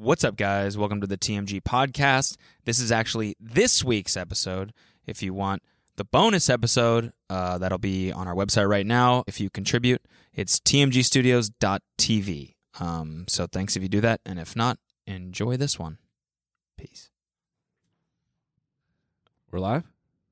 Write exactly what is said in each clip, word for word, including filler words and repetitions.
What's up, guys? Welcome to the T M G podcast. This is actually this week's episode. If you want the bonus episode, uh, that'll be on our website right now. If you contribute, it's t m g studios dot t v. Um, so thanks if you do that, and if not, enjoy this one. Peace. We're live?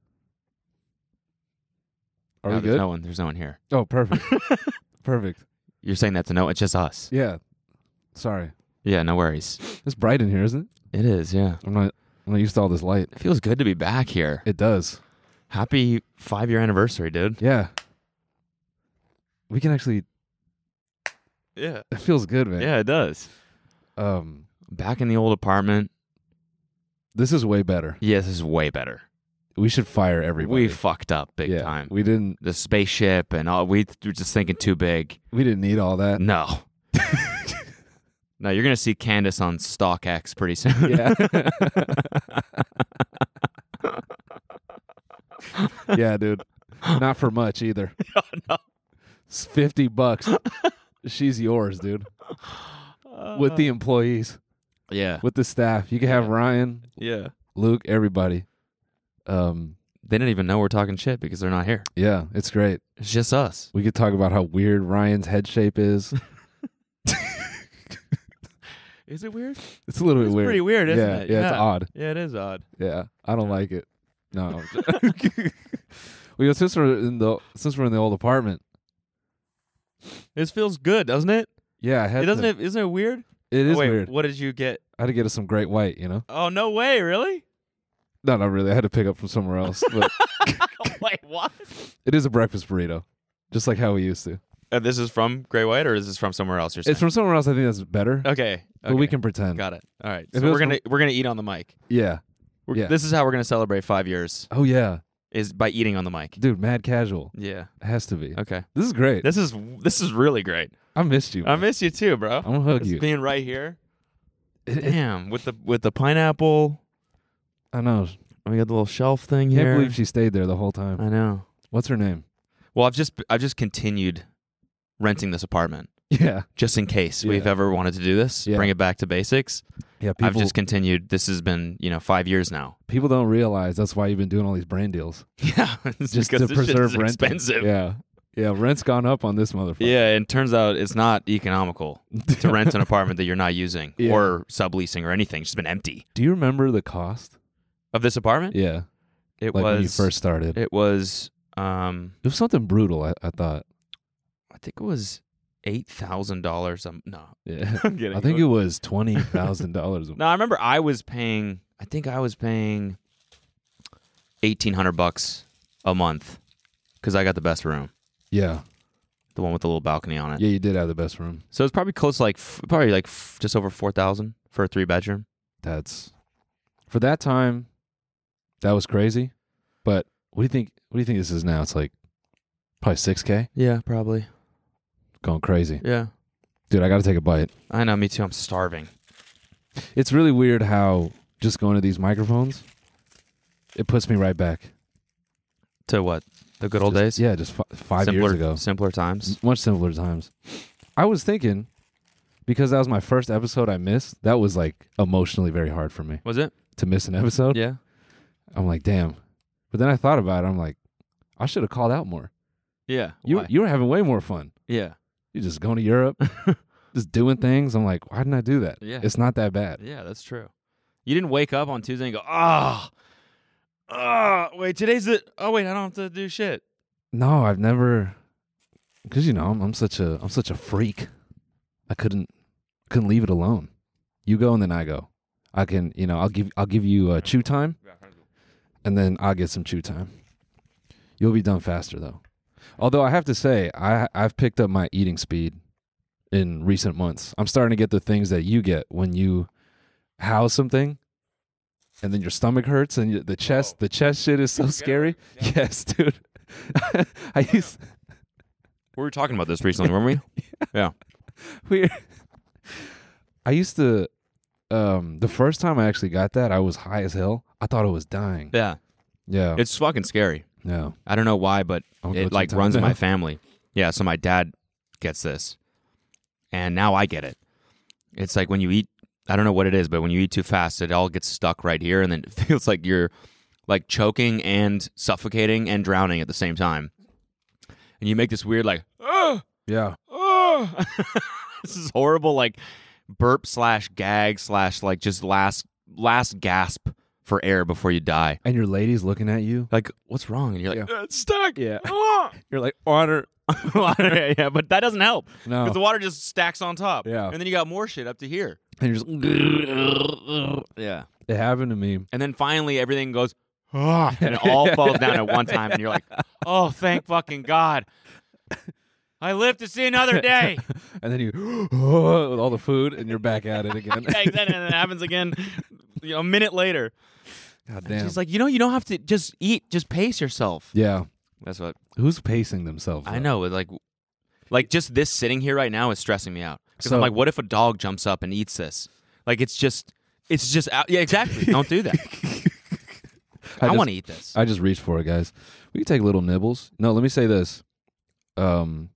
Are no, we there's good? No one. There's no one here. Oh, perfect. Perfect. You're saying that to no, it's just us. Yeah. Sorry. Yeah, no worries. It's bright in here, isn't it? It is, yeah. I'm not I'm not used to all this light. It feels good to be back here. It does. Happy five-year anniversary, dude. Yeah. We can actually Yeah. it feels good, man. Yeah, it does. Um Back in the old apartment. this is way better. Yeah, this is way better. We should fire everybody. We fucked up big yeah, time. We didn't The spaceship and all, we were just thinking too big. we didn't need all that. No. No, you're going to see Candace on StockX pretty soon. Yeah. Yeah, dude. Not for much either. Oh, no. It's fifty bucks. She's yours, dude. With the employees, Yeah. with the staff. You can have Yeah. Ryan, Yeah. Luke, everybody. Um, They didn't even know we're talking shit because they're not here. yeah, it's great. It's just us. We could talk about how weird Ryan's head shape is. Is it weird? It's a little It's bit weird. pretty weird, isn't yeah, it? Yeah, Yeah. it's odd. Yeah, it is odd. Yeah, I don't like it. No. Well, since we're in the since we're in the old apartment, This feels good, doesn't it? yeah, I had It doesn't. to, It, isn't it weird? it is oh, wait, weird. What did you get? I had to get us some Great White, you know. Oh, no way! Really? No, not really. I had to pick up from somewhere else, but Wait, what? it is a breakfast burrito, just like how we used to. And this is from Grey White, or is this from somewhere else? You're saying? It's from somewhere else. I think that's better, okay. but okay. we can pretend. Got it. All right. If So it we're was gonna we're gonna eat on the mic. Yeah. We're, Yeah. This is how we're gonna celebrate five years. Oh yeah, Is by eating on the mic. dude. Mad casual. Yeah. It has to be. Okay. This is great. This is this is really great. I missed you. I miss you too, bro. I'm gonna hug Just you. being right here. It- it- Damn. With the with the pineapple. I know. We got the little shelf thing Can't here. believe she stayed there the whole time. I know. What's her name? Well, I've just I've just continued renting this apartment Yeah. just in case we've Yeah. ever wanted to do this. Yeah. Bring it back to basics. Yeah. People, I've just continued. This has been you know five years now. people don't realize that's why you've been doing all these brand deals. Yeah. It's Just because to this shit preserve is rent. expensive. Yeah. Yeah. Rent's gone up on this motherfucker. Yeah, and it turns out it's not economical to rent an apartment that you're not using Yeah. or subleasing or anything. It's just been empty. Do you remember the cost? Of this apartment? Yeah. It Like was when you first started. It, it was um was something brutal, I, I thought. I think it was eight thousand dollars. Um, no, Yeah. I'm kidding. I think it was twenty thousand dollars. No, I remember I was paying. I think I was paying eighteen hundred bucks a month because I got the best room, Yeah. the one with the little balcony on it. Yeah, you did have the best room. So it's probably close, to like f- probably like f- just over four thousand for a three bedroom. That's for that time. That was crazy. But what do you think? What do you think this is now? It's like probably six K. Yeah, probably. Going crazy, Yeah, dude. I got to take a bite. I know. Me too. I'm starving. It's really weird how just going to these microphones, it puts me right back. To what? The good old Just- days? Yeah, just f- five simpler, years ago. Simpler times. Much simpler times. I was thinking, because that was my first episode I missed, that was like emotionally very hard for me Was it? to miss an episode. Yeah. I'm like, damn. But then I thought about it. I'm like, I should have called out more. Yeah. You Why? you were having way more fun. Yeah. You're just going to Europe, just doing things. I'm like, why didn't I do that? Yeah. It's not that bad. Yeah, that's true. You didn't wake up on Tuesday and go, ah, oh, oh, wait, today's the, oh, wait, I don't have to do shit. No, I've never, because you know, I'm, I'm such a I'm such a freak. I couldn't couldn't leave it alone. You go and then I go. I can, you know, I'll give I'll give you uh, chew time, and then I'll get some chew time. You'll be done faster though. Although I have to say, I I've picked up my eating speed in recent months. I'm starting to get the things that you get when you house something, and then your stomach hurts and you, the chest the chest shit is so scary. Yes, dude. I used We were talking about this recently, weren't we? Yeah. we. I used to. Um, the first time I actually got that, I was high as hell. I thought I was dying. Yeah. Yeah, It's fucking scary. yeah. I don't know why, but I'll go it chew like time runs in now. my family. Yeah, so my dad gets this, and now I get it. It's like when you eat I don't know what it is, but when you eat too fast, it all gets stuck right here, and then it feels like you're like choking and suffocating and drowning at the same time. And you make this weird like, oh, Yeah. oh. This is horrible, like burp slash gag slash like just last last gasp for air before you die. And your lady's looking at you. Like, what's wrong? And you're like, Yeah. "Uh, it's stuck. Yeah. Ah." You're like, water. Water, yeah, but that doesn't help No. because the water just stacks on top. Yeah. And then you got more shit up to here. And you're just, Yeah. it happened to me. And then finally everything goes, ah, and it all falls down at one time. And you're like, oh, thank fucking God. I live to see another day. And then you, with all the food, and you're back at it again. Yeah, exactly. And it happens again you know, a minute later. God damn. She's like, you know, you don't have to just eat. Just pace yourself. Yeah. That's what Who's pacing themselves? I though? know. Like, like just this sitting here right now is stressing me out. Because So- I'm like, what if a dog jumps up and eats this? Like, it's just, it's just out. Yeah, exactly. Don't do that. I, just- want to eat this. I just reached for it, guys. We can take little nibbles. No, let me say this. Um,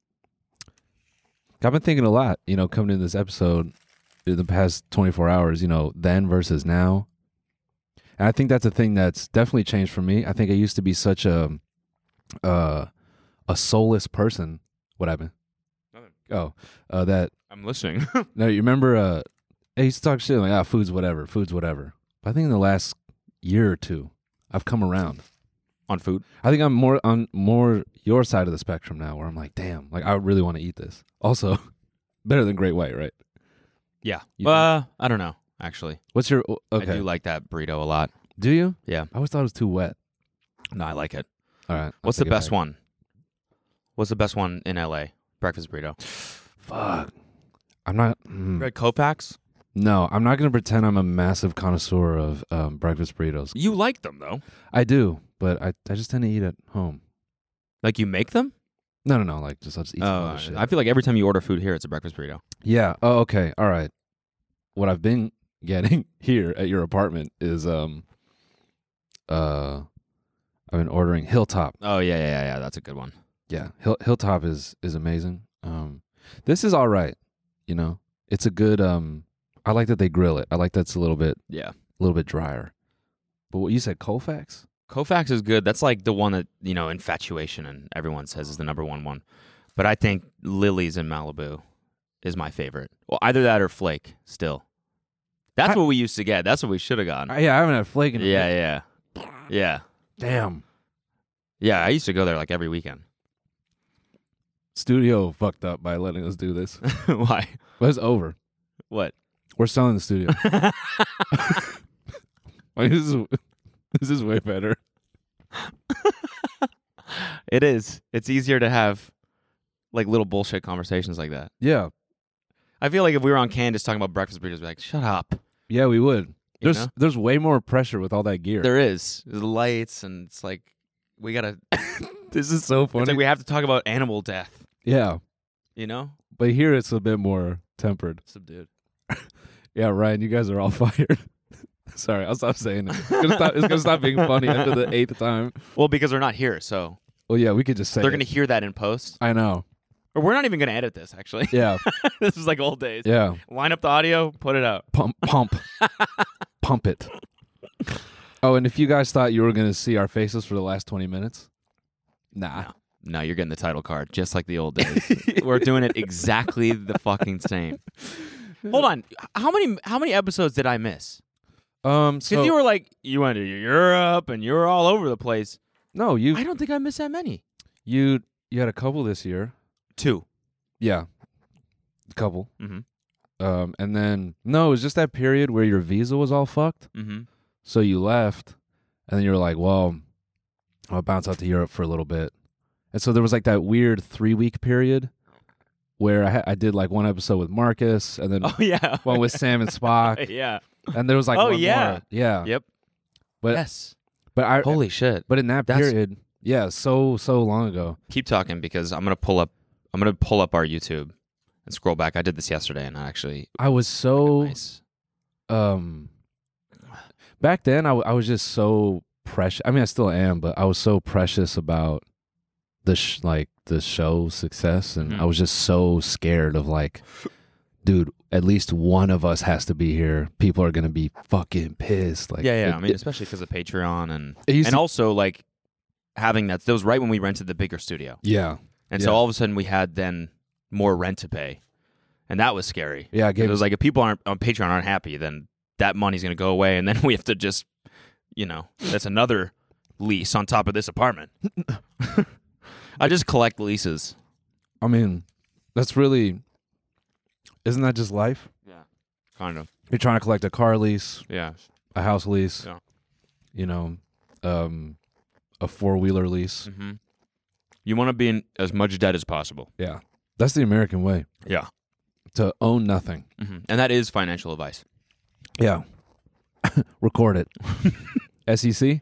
I've been thinking a lot, you know, coming into this episode in the past twenty-four hours, you know, then versus now. And I think that's a thing that's definitely changed for me. I think I used to be such a uh, a soulless person. What happened? Nothing. Oh, uh, that I'm listening. no, you remember? Uh, I used to talk shit like, ah, food's whatever, food's whatever. But I think in the last year or two, I've come around. On food. I think I'm more on more your side of the spectrum now, where I'm like, damn, like I really want to eat this. Also, better than Great White, right? Yeah. You Uh, I don't know, actually. What's your okay? I do like that burrito a lot. Do you? Yeah. I always thought it was too wet. No, I like it. All right. I'll What's the take it best back. one? What's the best one in L A? Breakfast burrito. Fuck. I'm not. mm. Red Kopax? No, I'm not going to pretend I'm a massive connoisseur of um, breakfast burritos. You like them, though. I do, but I, I just tend to eat at home. Like, you make them? No, no, no. Like, just I'll just eat some Oh, other shit. I feel like every time you order food here, it's a breakfast burrito. Yeah. Oh, okay. All right. What I've been getting here at your apartment is um uh I've been ordering Hilltop. Oh, yeah, yeah, yeah, yeah. That's a good one. Yeah. Hill, Hilltop is is amazing. Um this is all right, you know. It's a good um I like that they grill it. I like that's a little bit Yeah. a little bit drier. But what you said, Colfax? Kofax is good. That's like the one that, you know, Infatuation and everyone says is the number one one. But I think Lily's in Malibu is my favorite. Well, either that or Flake still. That's I- what we used to get. That's what we should have gotten. Uh, yeah, I haven't had flake in a Yeah, minute. yeah. Yeah. Damn. Yeah, I used to go there like every weekend. Studio fucked up by letting us do this. Why? But it's over. What? We're selling the studio. Like, this is this is way better. It is. It's easier to have like little bullshit conversations like that. Yeah. I feel like if we were on Candace talking about breakfast burritos, we'd be like, shut up. Yeah, we would. You There's know? there's way more pressure with all that gear. There is. There's lights, and it's like, we gotta. This is so funny. It's like we have to talk about animal death, yeah, you know? but here it's a bit more tempered. Subdued. Yeah, Ryan, you guys are all fired. Sorry, I'll stop saying it. It's gonna stop, it's gonna stop being funny after the eighth time. Well, because they're not here, so Well, yeah, we could just say they're it. gonna hear that in post. I know. Or we're not even gonna edit this, actually. Yeah, This is like old days. yeah. Line up the audio, put it out. Pump, pump, pump it. Oh, and if you guys thought you were gonna see our faces for the last twenty minutes, nah. No. No, you're getting the title card, just like the old days. We're doing it exactly the fucking same. Hold on. How many how many episodes did I miss? Um, Because so you were like, you went to Europe and you were all over the place. no, you I don't think I missed that many. you you had a couple this year. Two. Yeah, a couple. Mm-hmm. Um, and then no, it was just that period where your visa was all fucked. Mm-hmm. So you left, and then you were like, "Well, I'll bounce out to Europe for a little bit." And so there was like that weird three week period where I, ha- I did like one episode with Marcus, and then Oh, yeah. one with Sam and Spock, yeah. and there was like Oh, one yeah. more. Yeah, Yep. But yes. but I Holy shit. but in that That's- period, yeah, so so long ago. Keep talking because I'm going to pull up I'm going to pull up our YouTube and scroll back. I did this yesterday and I actually I was so nice. um back then I, w- I was just so precious. I mean, I still am, but I was so precious about the sh- like the show's success, and Mhm. I was just so scared of like, dude, at least one of us has to be here. People are going to be fucking pissed. Like, yeah, yeah. it- I mean, it- especially because of Patreon and It used and to- also like having that. That was right when we rented the bigger studio, yeah, and Yeah. so all of a sudden we had then more rent to pay, and that was scary. yeah. I It gave was like if people aren't on Patreon aren't happy, then that money's going to go away, and then we have to just, you know, that's another lease on top of this apartment. I just collect leases. I mean, that's really, isn't that just life? Yeah, kind of. You're trying to collect a car lease, Yeah, a house lease, Yeah. you know, um, a four wheeler lease. hmm you want to be in as much debt as possible. Yeah, that's the American way, Yeah, to own nothing. hmm and that is financial advice. Yeah, record it. S E C,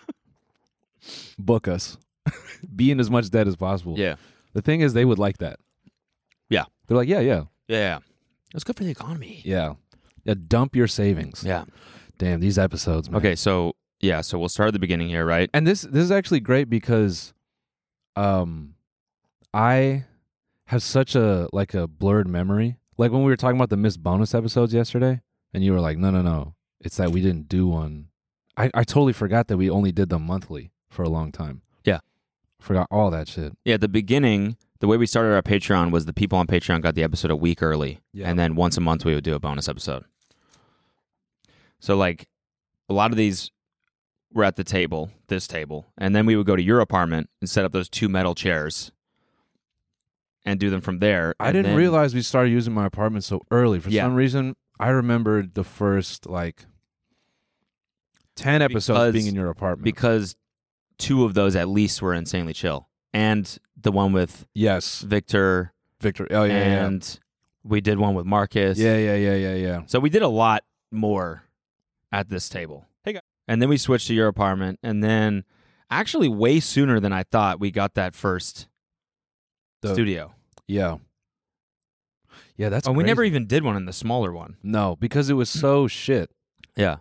book us. Be in as much debt as possible. Yeah, The thing is, they would like that. Yeah. They're like, yeah, yeah, yeah. It's good for the economy. yeah. Yeah, dump your savings. Yeah. Damn, these episodes, man. Okay, so yeah, so we'll start at the beginning here, right? And this this is actually great because um I have such a like a blurred memory. Like when we were talking about the missed bonus episodes yesterday, and you were like, no, no, no. It's that we didn't do one. I, I totally forgot that we only did them monthly for a long time. Yeah. Forgot all that shit. Yeah, at the beginning, the way we started our Patreon was the people on Patreon got the episode a week early, Yeah. and then once a month we would do a bonus episode. So like a lot of these were at the table, this table, and then we would go to your apartment and set up those two metal chairs and do them from there. I and didn't then- realize we started using my apartment so early. For Yeah. some reason, I remembered the first like ten episodes Because- being in your apartment. because two of those at least were insanely chill, and the one with yes, Victor, Victor. Oh yeah, yeah, and we did one with Marcus. yeah, yeah, yeah, yeah, yeah. So we did a lot more at this table. Hey guys. And then we switched to your apartment, and then actually way sooner than I thought we got that first The- studio. Yeah, yeah. That's Oh, we never crazy. even did one in the smaller one. No, because it was so shit. Yeah.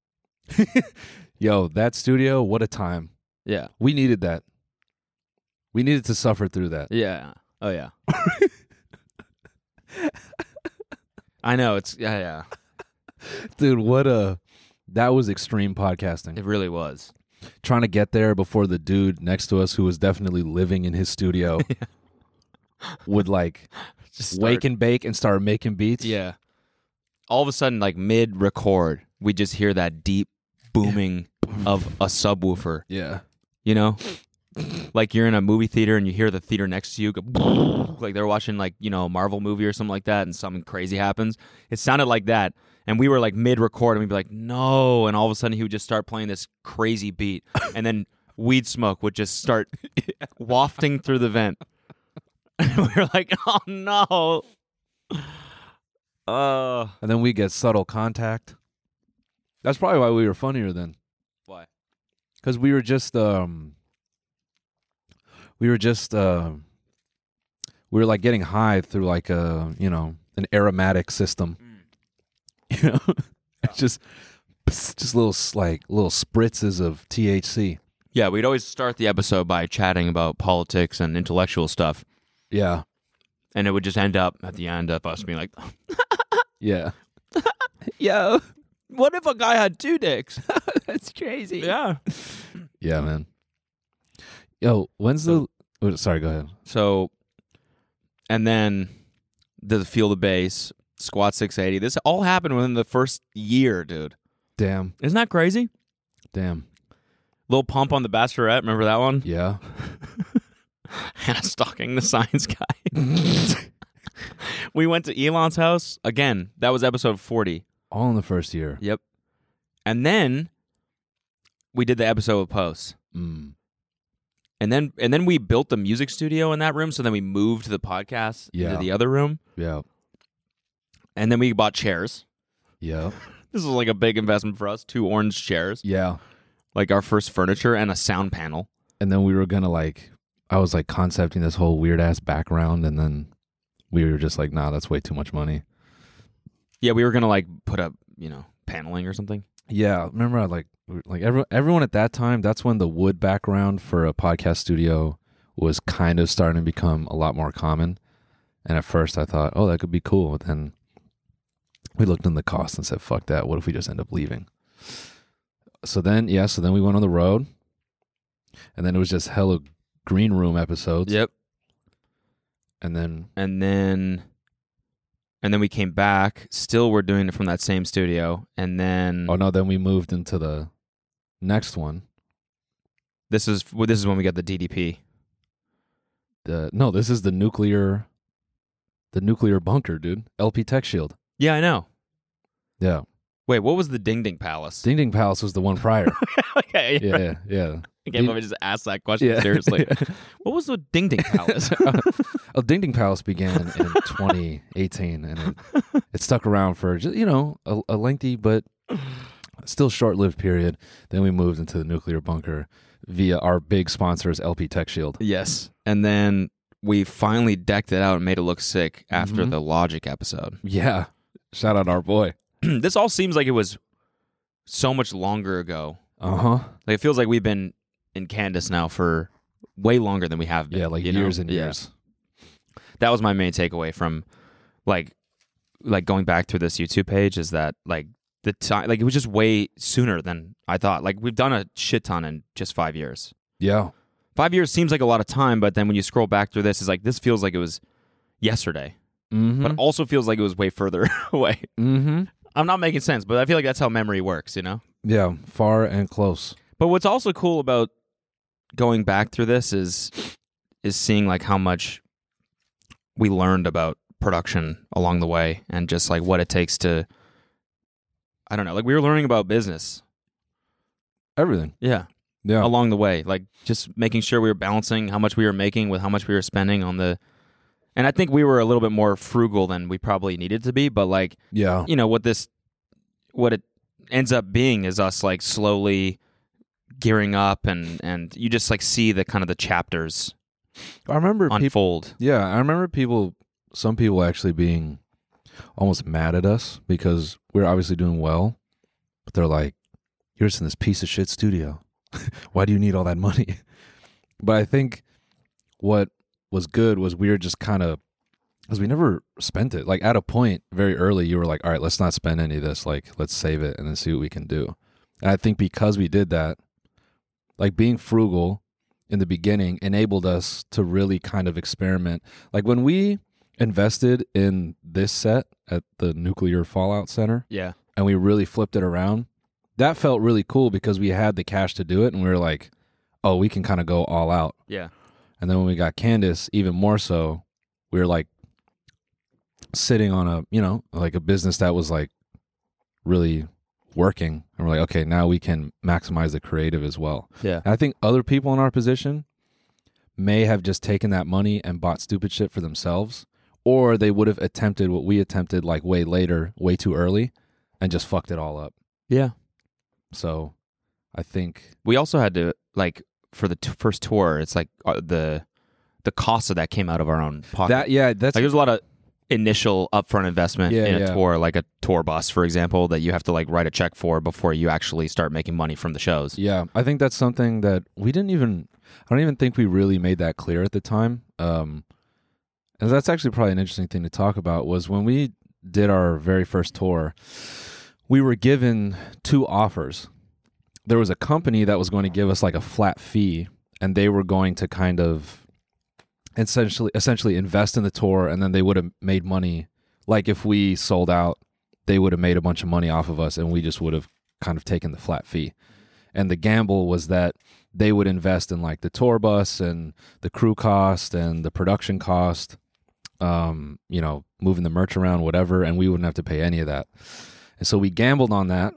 Yo, that studio, what a time. Yeah. We needed that. We needed to suffer through that. Yeah. Oh yeah. I know it's yeah, yeah. Dude, what a that was extreme podcasting. It really was. Trying to get there before the dude next to us who was definitely living in his studio would like Just wake start- and bake and start making beats. Yeah. All of a sudden, like mid record, we just hear that deep booming of a subwoofer. Yeah. You know, like you're in a movie theater and you hear the theater next to you go, like they're watching like, you know, a Marvel movie or something like that, and something crazy happens. It sounded like that. And we were like mid record and we'd be like, no. And all of a sudden he would just start playing this crazy beat. And then weed smoke would just start wafting through the vent. And we were like, oh no. Uh, And then we get subtle contact. That's probably why we were funnier then. why? Because we were just um we were just uh we were like getting high through like a you know an aromatic system. You know? It's just just little s- like little spritzes of T H C. Yeah, we'd always start the episode by chatting about politics and intellectual stuff. Yeah. And it would just end up at the end of us being like, Yeah. yo, what if a guy had two dicks? That's crazy. Yeah. Yeah, man. Yo, when's the oh, sorry, go ahead. So, and then the Feel the Bass, Squat six eighty. This all happened within the first year, dude. Damn. Isn't that crazy? Damn. Little Pump on the Bachelorette. Remember that one? Yeah. Hannah stalking the science guy. We went to Elon's house. Again, that was episode forty. All in the first year. Yep. And then we did the episode with Post. Mm. And then and then we built the music studio in that room. So then we moved the podcast Yeah. into the other room. Yeah. And then we bought chairs. Yeah. This was like a big investment for us. Two orange chairs. Yeah. Like our first furniture and a sound panel. And then we were gonna like I was like concepting this whole weird ass background, and then we were just like, nah, that's way too much money. Yeah, we were going to like put up, you know, paneling or something. Yeah, remember I like like everyone everyone at that time, that's when the wood background for a podcast studio was kind of starting to become a lot more common. And at first I thought, oh, that could be cool. But then we looked in the cost and said, fuck that. What if we just end up leaving? So then, yeah, so then we went on the road. And then it was just hella green room episodes. Yep. And then... And then... And then we came back. Still, we're doing it from that same studio. And then... Oh, no, then we moved into the next one. This is well, this is when we got the D D P. The No, this is the nuclear... The nuclear bunker, dude. L P Tech Shield. Yeah, I know. Yeah. Wait, what was the Ding Ding Palace? Ding Ding Palace was the one prior. Okay. Yeah, yeah, yeah. I can't believe I just asked that question Yeah. seriously. What was the Ding Ding Palace? Oh, Ding Ding Palace began in twenty eighteen, and it, it stuck around for, just, you know, a, a lengthy but still short-lived period. Then we moved into the nuclear bunker via our big sponsors, L P Tech Shield. Yes. And then we finally decked it out and made it look sick after Mhm. the Logic episode. Yeah. Shout out our boy. This all seems like it was so much longer ago. Uh-huh. Like it feels like we've been in Candace now for way longer than we have been. Yeah, like you years know? and Yeah. years. That was my main takeaway from like like going back through this YouTube page is that like the time like it was just way sooner than I thought. Like we've done a shit ton in just five years. Yeah. Five years seems like a lot of time, but then when you scroll back through this, it's like this feels like it was yesterday, Mm-hmm. but also feels like it was way further away. mm-hmm. I'm not making sense, but I feel like that's how memory works, you know? Yeah, far and close. But what's also cool about going back through this is is seeing like how much we learned about production along the way and just like what it takes to I don't know, like we were learning about business. Everything. Yeah. Yeah. Along the way, like just making sure we were balancing how much we were making with how much we were spending on the and I think we were a little bit more frugal than we probably needed to be, but like Yeah. you know what this what it ends up being is us like slowly gearing up and and you just like see the kind of the chapters I remember people. unfold. Yeah, I remember people. Some people actually being almost mad at us because we're obviously doing well, but they're like, "You're just in this piece of shit studio. Why do you need all that money?" But I think what was good was we were just kind of, because we never spent it. Like at a point very early, you were like, "All right, let's not spend any of this. Like, let's save it and then see what we can do." And I think because we did that, like being frugal in the beginning enabled us to really kind of experiment. Like when we invested in this set at the Nuclear Fallout Center Yeah. and we really flipped it around, that felt really cool because we had the cash to do it and we were like, oh, we can kind of go all out. Yeah. And then when we got Candace, even more so, we were like sitting on a, you know, like a business that was like really working. And we're like, okay, now we can maximize the creative as well. Yeah. And I think other people in our position may have just taken that money and bought stupid shit for themselves, or they would have attempted what we attempted like way later, way too early, and just fucked it all up. Yeah. So I think We also had to like for the t- first tour, it's like uh, the the cost of that came out of our own pocket. that, yeah, that's like there's a lot of initial upfront investment Yeah, in a yeah. tour, like a tour bus, for example, that you have to like write a check for before you actually start making money from the shows. yeah, I think that's something that we didn't even, I don't even think we really made that clear at the time. Um, and that's actually probably an interesting thing to talk about was when we did our very first tour, we were given two offers. There was a company that was going to give us like a flat fee, and they were going to kind of essentially essentially invest in the tour, and then they would have made money. Like if we sold out, they would have made a bunch of money off of us, and we just would have kind of taken the flat fee. And the gamble was that they would invest in like the tour bus and the crew cost and the production cost, um, you know, moving the merch around, whatever, and we wouldn't have to pay any of that. And so we gambled on that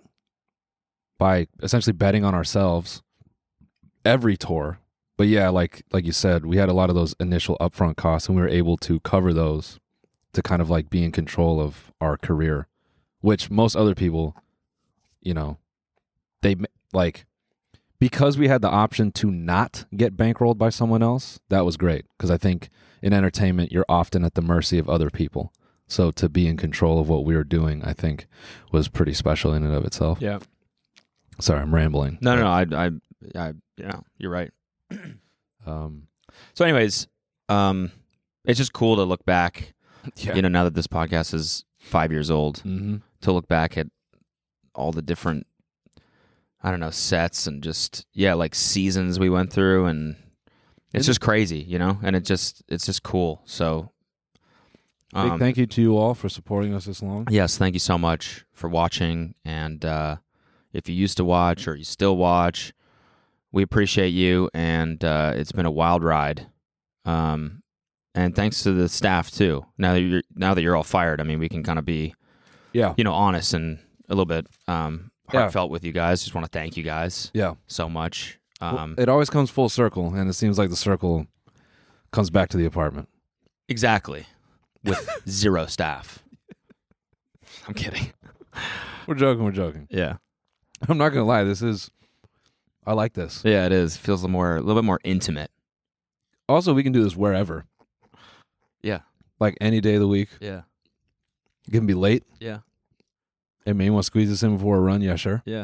by essentially betting on ourselves every tour. But yeah, like like you said, we had a lot of those initial upfront costs, and we were able to cover those to kind of like be in control of our career, which most other people, you know, they like, because we had the option to not get bankrolled by someone else, that was great. Because I think in entertainment, you're often at the mercy of other people. So to be in control of what we were doing, I think was pretty special in and of itself. Yeah. Sorry, I'm rambling. No, no, no. I, I, I, you know, you're right. Um, So, anyways, um, it's just cool to look back. yeah. You know, now that this podcast is five years old Mm-hmm. to look back at all the different, I don't know, sets and just, yeah, like seasons we went through. And it's just crazy, you know, and it just, it's just cool. So, Big um, thank you to you all for supporting us this long. yes, thank you so much for watching. And uh, if you used to watch or you still watch, we appreciate you. And uh, it's been a wild ride. Um, and thanks to the staff too. Now that you're now that you're all fired, I mean, we can kind of be, Yeah. you know, honest and a little bit um, Yeah. heartfelt with you guys. Just want to thank you guys Yeah. so much. Um, Well, it always comes full circle, and it seems like the circle comes back to the apartment. exactly, with zero staff. I'm kidding. We're joking. We're joking. Yeah, I'm not gonna lie. This is. I like this. yeah, it is. Feels a little more, a little bit more intimate. Also, we can do this wherever, Yeah, like any day of the week. yeah, It can be late. yeah, Hey, man, you want to squeeze this in before a run? Yeah, sure. yeah.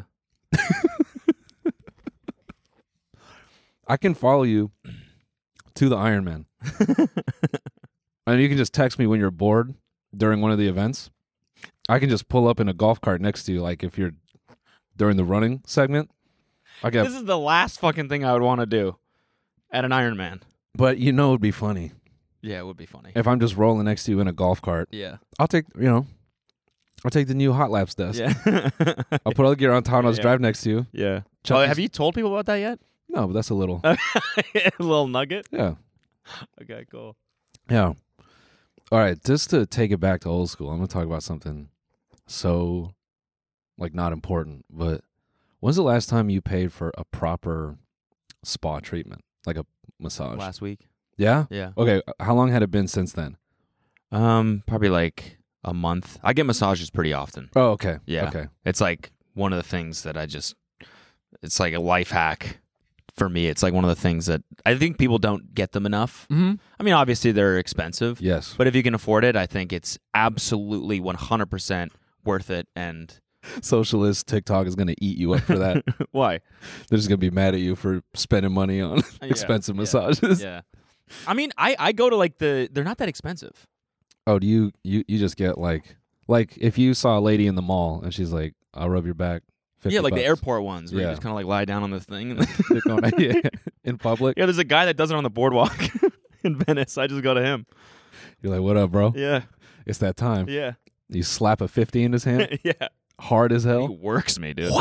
I can follow you to the Ironman. And you can just text me when you're bored during one of the events. I can just pull up in a golf cart next to you, like if you're during the running segment. I got, This is the last fucking thing I would want to do at an Ironman. but you know it'd be funny Yeah, it would be funny. if I'm just rolling next to you in a golf cart. Yeah, I'll take, you know, I'll take the new Hot Laps desk. yeah, I'll put all the gear on top and I'll just Yeah. drive next to you. yeah. Chuck Oh, is- have you told people about that yet? No, but that's a little. A little nugget. Yeah. Okay, cool. Yeah. All right, just to take it back to old school, I'm going to talk about something so, like, not important. But when's the last time you paid for a proper spa treatment, like a massage? Last week. Yeah? Yeah. Okay, how long had it been since then? Um, probably like a month. I get massages pretty often. Oh, okay. Yeah. Okay. It's like one of the things that I just, it's like a life hack for me. It's like one of the things that I think people don't get them enough. Mm-hmm. I mean, obviously they're expensive, Yes. but if you can afford it, I think it's absolutely one hundred percent worth it. And Socialist TikTok is going to eat you up for that. why? They're just going to be mad at you for spending money on expensive yeah, massages. Yeah. I mean, I, I go to like the, they're not that expensive. Oh, do you, you you just get like, like if you saw a lady in the mall and she's like, I'll rub your back. fifty Yeah, like the bucks. airport ones where Yeah. you just kind of like lie down on this thing. And They're going- yeah, in public. yeah, there's a guy that does it on the boardwalk in Venice. I just go to him. You're like, what up, bro? Yeah, It's that time. yeah, You slap a fifty in his hand, yeah. hard as He hell. works me, dude.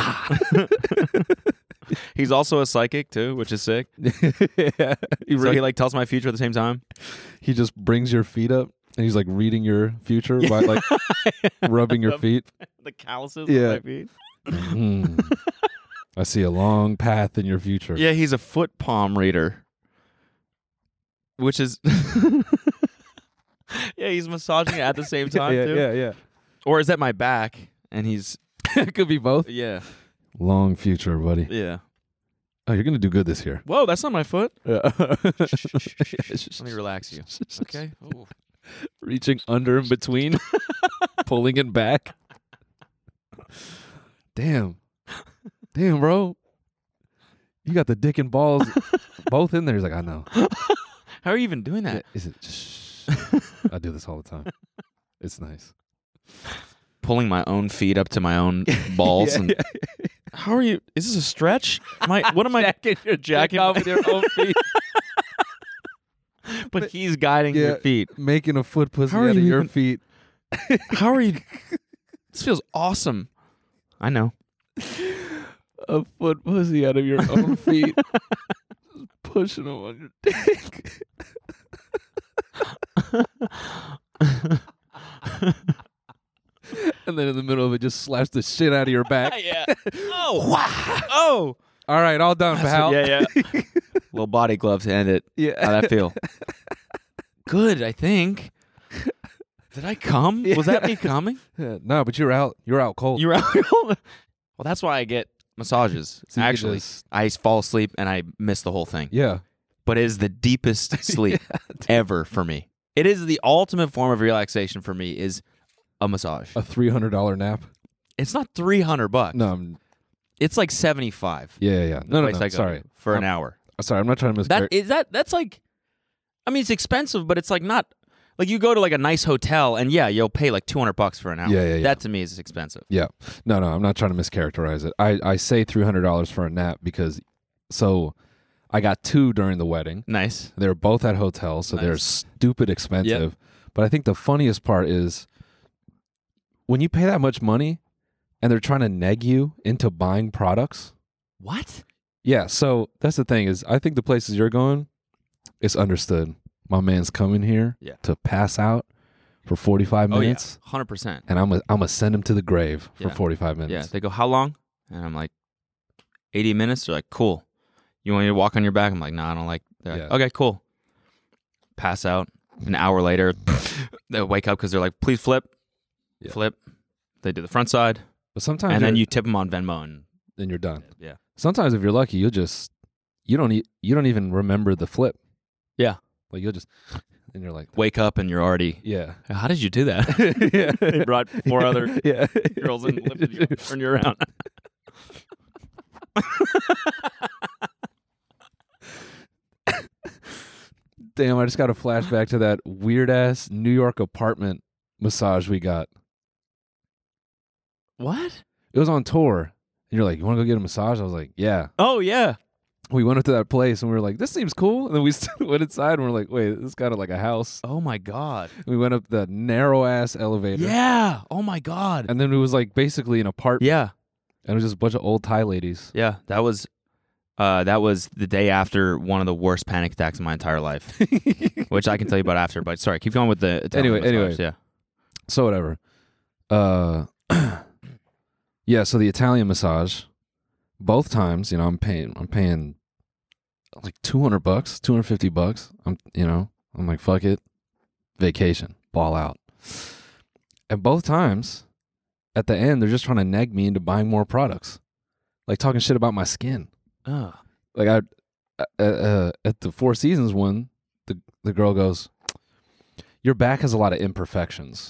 He's also a psychic too, which is sick. yeah. He, So re- he like tells my future at the same time. he just brings your feet up and he's like reading your future by like rubbing your The- feet. The calluses Yeah. on my feet. Hmm. I see a long path in your future. Yeah, he's a foot palm reader, which is yeah, he's massaging it at the same time yeah, too. yeah, yeah. Or is that my back? And he's It could be both. yeah, Long future, buddy. yeah. Oh, you're gonna do good this year. Whoa, that's not my foot. Yeah. Let me relax you. Okay. Ooh. Reaching under and between, pulling it back. Damn. Damn, bro. You got the dick and balls both in there. He's like, I know. How are you even doing Yeah, that? is it? Shh. I do this all the time. It's nice. Pulling my own feet up to my own balls. Yeah, and yeah. how are you? Is this a stretch? Am I, what am I? Jacking your Jacking dick off with your own feet. But he's guiding Yeah. your feet. Making a foot pussy How are out of you your even- feet. How are you? This feels awesome. I know. A foot pussy out of your own feet. Just pushing them on your dick. And then in the middle of it, just slaps the shit out of your back. yeah. Oh. Wow. Oh. All right, all done, pal. Yeah, yeah. Little body glove to end it. Yeah. How'd that feel? Good, I think. Did I come? Was that me coming? Yeah, no, but you're out. You're out cold. You were out. Well, that's why I get massages. So you can Actually, just- I fall asleep and I miss the whole thing. yeah. But it is the deepest sleep ever for me. It is the ultimate form of relaxation for me. Is a massage. A three hundred dollar nap. It's not three hundred bucks. No, I'm, It's like seventy five. yeah, yeah, yeah. No, no, place no. I go Sorry, to for an I'm- hour. sorry. I'm not trying to miss. That is that. That's like, I mean, it's expensive, but it's like not Like you go to like a nice hotel, and yeah, you'll pay like two hundred bucks for an hour. Yeah, yeah, yeah. That to me is expensive. Yeah. No, no, I'm not trying to mischaracterize it. I, I say three hundred dollars for a nap because, so I got two during the wedding. Nice. They were both at hotels, so Nice. they're stupid expensive. Yep. But I think the funniest part is when you pay that much money and they're trying to neg you into buying products. What? Yeah, so that's the thing is I think the places you're going, it's understood. My man's coming here Yeah. to pass out for forty-five Oh, yeah. minutes, one hundred percent. and I'm going I'm to send him to the grave for Yeah. forty-five Yeah. minutes. They go, how long? And I'm like, eighty minutes? They're like, cool. You want me to walk on your back? I'm like, no, nah, I don't like that. Yeah. Okay, cool. Pass out. An hour later, they wake up because they're like, please flip. Yeah. Flip. They do the front side. But sometimes And then you're- you tip them on Venmo. And then you're done. yeah. Sometimes if you're lucky, you'll just you don't e- you don't even remember the flip. Yeah. Like you'll just and you're like, Wake up and you're already, yeah. how did you do that? yeah. They brought four other yeah. girls and lifted you, turned you around. Damn, I just got a flashback to that weird ass New York apartment massage we got. What? It was on tour. And you're like, you want to go get a massage? I was like, yeah. Oh, yeah. We went up to that place and we were like, this seems cool. And then we went inside and we are like, wait, this is kind of like a house. Oh, my God. We went up the narrow ass elevator. Yeah. Oh, my God. And then it was like basically an apartment. Yeah. And it was just a bunch of old Thai ladies. Yeah. That was uh, that was the day after one of the worst panic attacks in my entire life, which I can tell you about after. But sorry, keep going with the Italian Anyway, anyway. massage. Yeah. So whatever. Uh, yeah. So the Italian massage, both times, you know, I'm paying, I'm paying like two hundred bucks, two hundred fifty bucks. I'm, you know, I'm like, fuck it, vacation, ball out. And both times, at the end, they're just trying to neg me into buying more products, like talking shit about my skin. Oh. Like I, uh, uh, at the Four Seasons one, the the girl goes, "Your back has a lot of imperfections."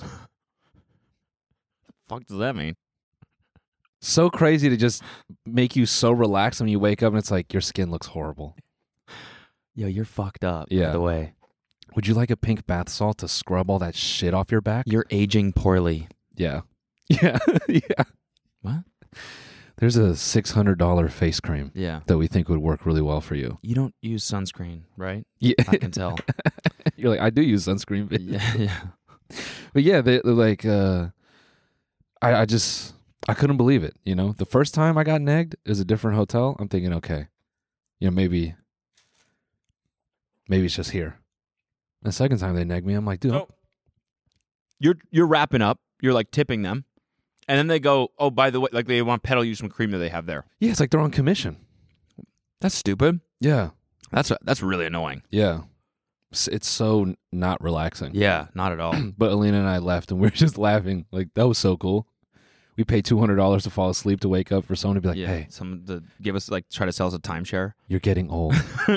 Fuck does that mean? So crazy to just make you so relaxed when you wake up and it's like your skin looks horrible. Yo, you're fucked up. Yeah. By the way, Would you like a pink bath salt to scrub all that shit off your back? you're aging poorly. Yeah, yeah, yeah. What? There's a six hundred dollar face cream Yeah. that we think would work really well for you. You don't use sunscreen, right? Yeah, I can tell. you're like I do use sunscreen, but yeah. Yeah. But yeah, they, they're like, uh, I, I just, I couldn't believe it. You know, the first time I got negged is a different hotel. I'm thinking, okay, you know, maybe, maybe it's just here. The second time they negged me, I'm like, dude, I'm- So, you're you're wrapping up. You're like tipping them, and then they go, "Oh, by the way, like they want to peddle you some cream that they have there." yeah, it's like they're on commission. That's stupid. Yeah, That's that's really annoying. yeah. It's, it's so n- not relaxing. Yeah, not at all. But Alina and I left, and we were just laughing. Like that was so cool. We paid two hundred dollars to fall asleep to wake up for someone to be like, yeah, "Hey, some to give us like try to sell us a timeshare. you're getting old."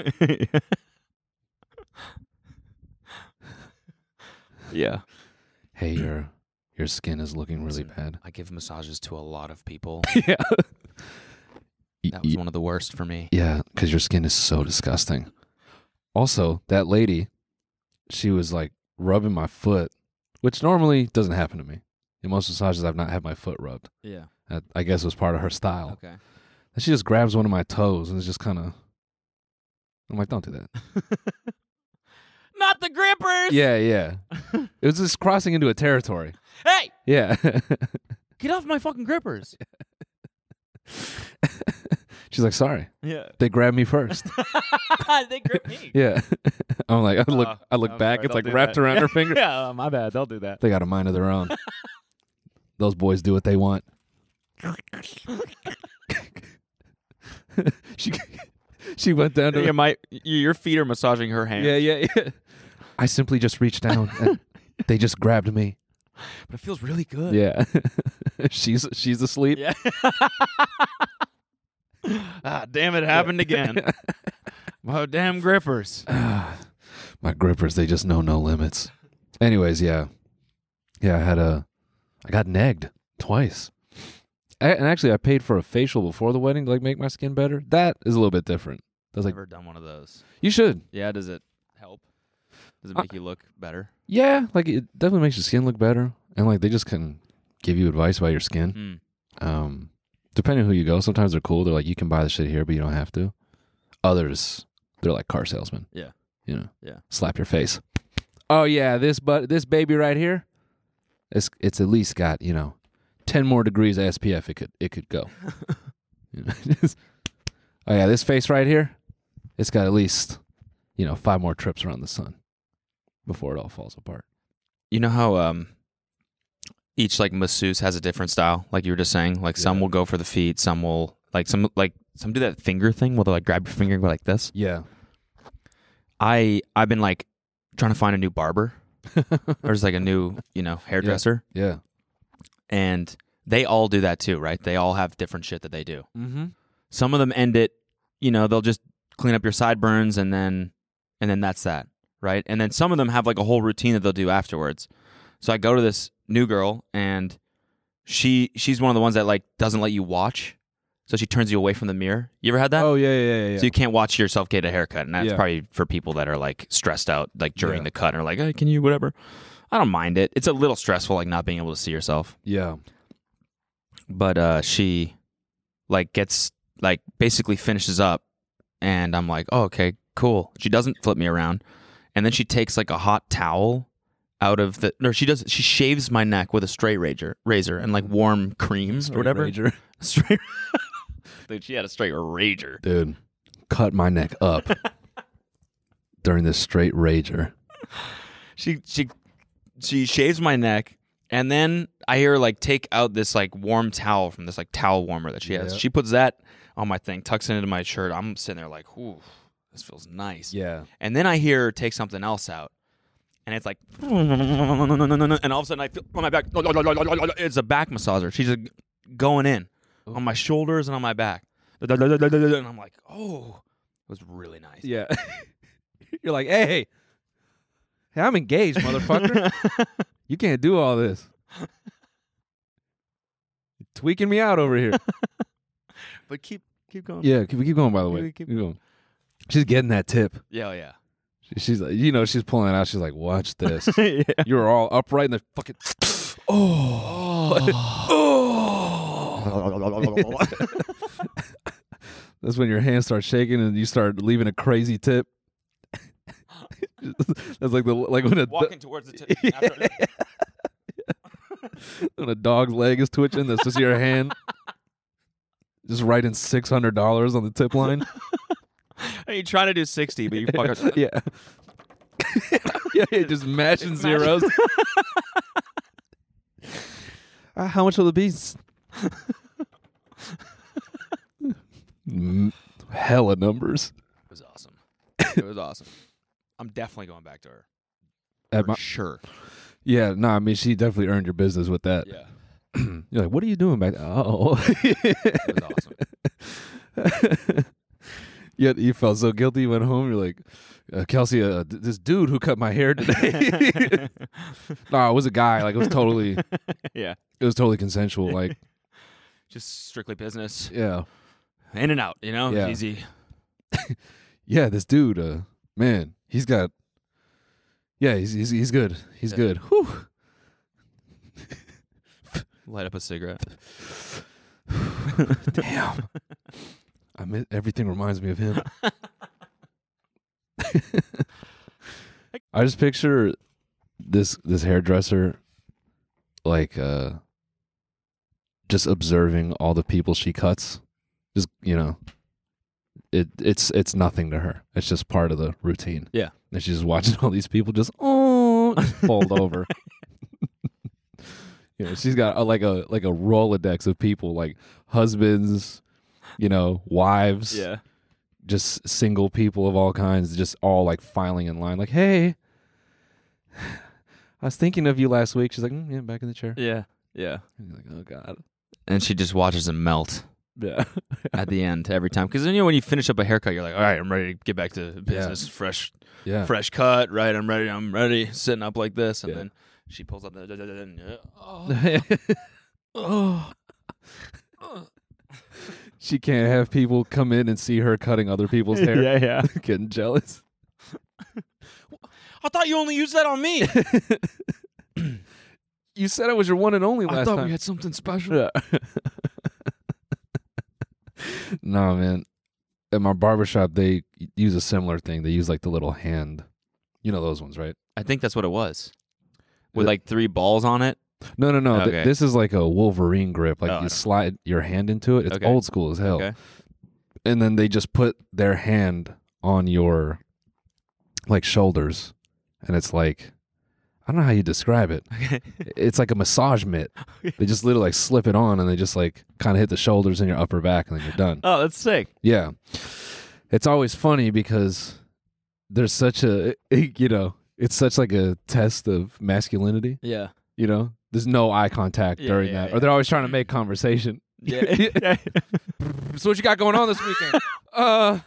Yeah. Hey, your your skin is looking really Listen, bad. I give massages to a lot of people. yeah. That was one of the worst for me. Yeah, because your skin is so disgusting. Also, that lady, she was like rubbing my foot, which normally doesn't happen to me. In most massages, I've not had my foot rubbed. Yeah. That, I guess it was part of her style. Okay. And she just grabs one of my toes and it's just kind of. I'm like, don't do that. Not the grippers. Yeah, yeah. It was just crossing into a territory. Hey, Yeah. get off my fucking grippers. She's like, sorry. Yeah. They grabbed me first. They grip me. Yeah. I'm like, I look, Oh, I look I'm back. sorry, It's don't like do wrapped that. around her finger. Yeah, my bad. They'll do that. They got a mind of their own. Those boys do what they want. she she went down to Yeah, my your feet are massaging her hands. yeah yeah yeah. I simply just reached down and they just grabbed me. But it feels really good. Yeah, she's she's asleep. Yeah. Ah, damn it, happened again. Oh, damn grippers. My grippers, they just know no limits. Anyways, yeah, yeah. I had a, I got negged twice. I, and actually, I paid for a facial before the wedding to like make my skin better. That is a little bit different. That's I've like never done one of those. you should. Yeah, does it help? Does it Uh, make you look better? Yeah, like it definitely makes your skin look better, and like they just can give you advice about your skin. Mm. Um, depending on who you go, sometimes they're cool. They're like, you can buy the shit here, but you don't have to. Others, they're like car salesmen. Yeah. You know. Yeah. Slap your face. Oh yeah, this but this baby right here, it's it's at least got you know, ten more degrees of S P F. It could it could go. You know, just- oh yeah, this face right here, it's got at least you know five more trips around the sun before it all falls apart. You know how um, each like masseuse has a different style, like you were just saying. Like some Yeah. will go for the feet, some will like some like some do that finger thing where they like grab your finger and go like this. Yeah. I I've been like trying to find a new barber or just like a new you know hairdresser, Yeah. and they all do that too, right? They all have different shit that they do. Mm-hmm. Some of them end it, you know, they'll just clean up your sideburns and then and then that's that, right? And then some of them have like a whole routine that they'll do afterwards. So I go to this new girl and she she's one of the ones that like doesn't let you watch. So she turns you away from the mirror. You ever had that? Oh yeah, yeah, yeah. yeah. So you can't watch yourself get a haircut, and that's Yeah. probably for people that are like stressed out, like during Yeah. the cut, and are like, "Hey, can you whatever?" I don't mind it. It's a little stressful, like not being able to see yourself. yeah. But uh, she like gets like basically finishes up, and I'm like, "Oh, okay, cool." She doesn't flip me around, and then she takes like a hot towel out of the. No, she does. She shaves my neck with a straight razor, razor, and like warm creams or whatever. Rager. Straight. Dude, she had a straight rager. Dude, cut my neck up during this straight rager. She she she shaves my neck, and then I hear her like take out this like warm towel from this like towel warmer that she has. Yeah. She puts that on my thing, tucks it into my shirt. I'm sitting there like, "Ooh, this feels nice." Yeah. And then I hear her take something else out, and it's like, and all of a sudden I feel on my back. It's a back massager. She's just going in on my shoulders and on my back, and I'm like, "Oh, it was really nice." Yeah. You're like, hey, hey, hey, I'm engaged, motherfucker. You can't do all this. You're tweaking me out over here. But keep keep going. Yeah, keep, keep going, by the way. Keep- keep Keep going. She's getting that tip. Yeah, oh, yeah. She- She's like, you know, she's pulling it out. She's like, watch this. yeah. You were all upright and then fucking, oh. oh. That's when your hands start shaking and you start leaving a crazy tip. That's like the like when a Walking towards the tip. After when a dog's leg is twitching. That's just your hand, just writing six hundred dollars on the tip line. you trying to do sixty, but you fucking Yeah, yeah, yeah, just mashing zeros. uh, how much will it be? Mm, Hella numbers. It was awesome. It was awesome. I'm definitely going back to her. At For my- sure. Yeah, no, I mean she definitely earned your business with that. Yeah. You're like, what are you doing back there? Oh. It was awesome. Yeah, you felt so guilty. You went home. You're like, uh, Kelsey, uh, th- this dude who cut my hair today. No, it was a guy. Like it was totally, yeah. it was totally consensual. Like, Just strictly business. yeah, In and out, you know? Yeah. Easy. yeah. This dude, uh, man, he's got. Yeah, he's he's he's good. He's Yeah. good. Whew. Light up a cigarette. Damn. I mean, everything reminds me of him. I just picture this this hairdresser like uh just observing all the people she cuts. Just, you know, it it's it's nothing to her. It's just part of the routine. Yeah. And she's just watching all these people just oh just fold over. You know, she's got a, like a like a Rolodex of people, like husbands, you know, wives, Yeah. just single people of all kinds, just all like filing in line, like, hey, I was thinking of you last week. She's like, mm, yeah, back in the chair. Yeah. Yeah. And you're like, oh god, And she just watches him melt yeah, at the end every time. Because then, you know, when you finish up a haircut, you're like, all right, I'm ready to get back to business. Fresh yeah, fresh cut, right? I'm ready. I'm ready. Sitting up like this. And Yeah. then she pulls out the. Oh. oh. She can't have people come in and see her cutting other people's hair, yeah, yeah. getting jealous. I thought you only used that on me. You said it was your one and only last I thought time. we had something special. Yeah. No, man. At my barbershop, they use a similar thing. They use like the little hand. You know those ones, right? I think that's what it was. With The- like three balls on it. No, no, no. Th- Okay. this is like a Wolverine grip. Like Oh, you no. slide your hand into it. It's Okay. old school as hell. Okay. And then they just put their hand on your like shoulders, and it's like, I don't know how you describe it. Okay. It's like a massage mitt. They just literally like slip it on, and they just like kind of hit the shoulders and your upper back, and then you're done. Oh, that's sick. Yeah. It's always funny because there's such a, you know, it's such like a test of masculinity, Yeah. you know? There's no eye contact Yeah, during yeah, that. yeah. Or they're always trying to make conversation. Yeah. So what you got going on this weekend? uh,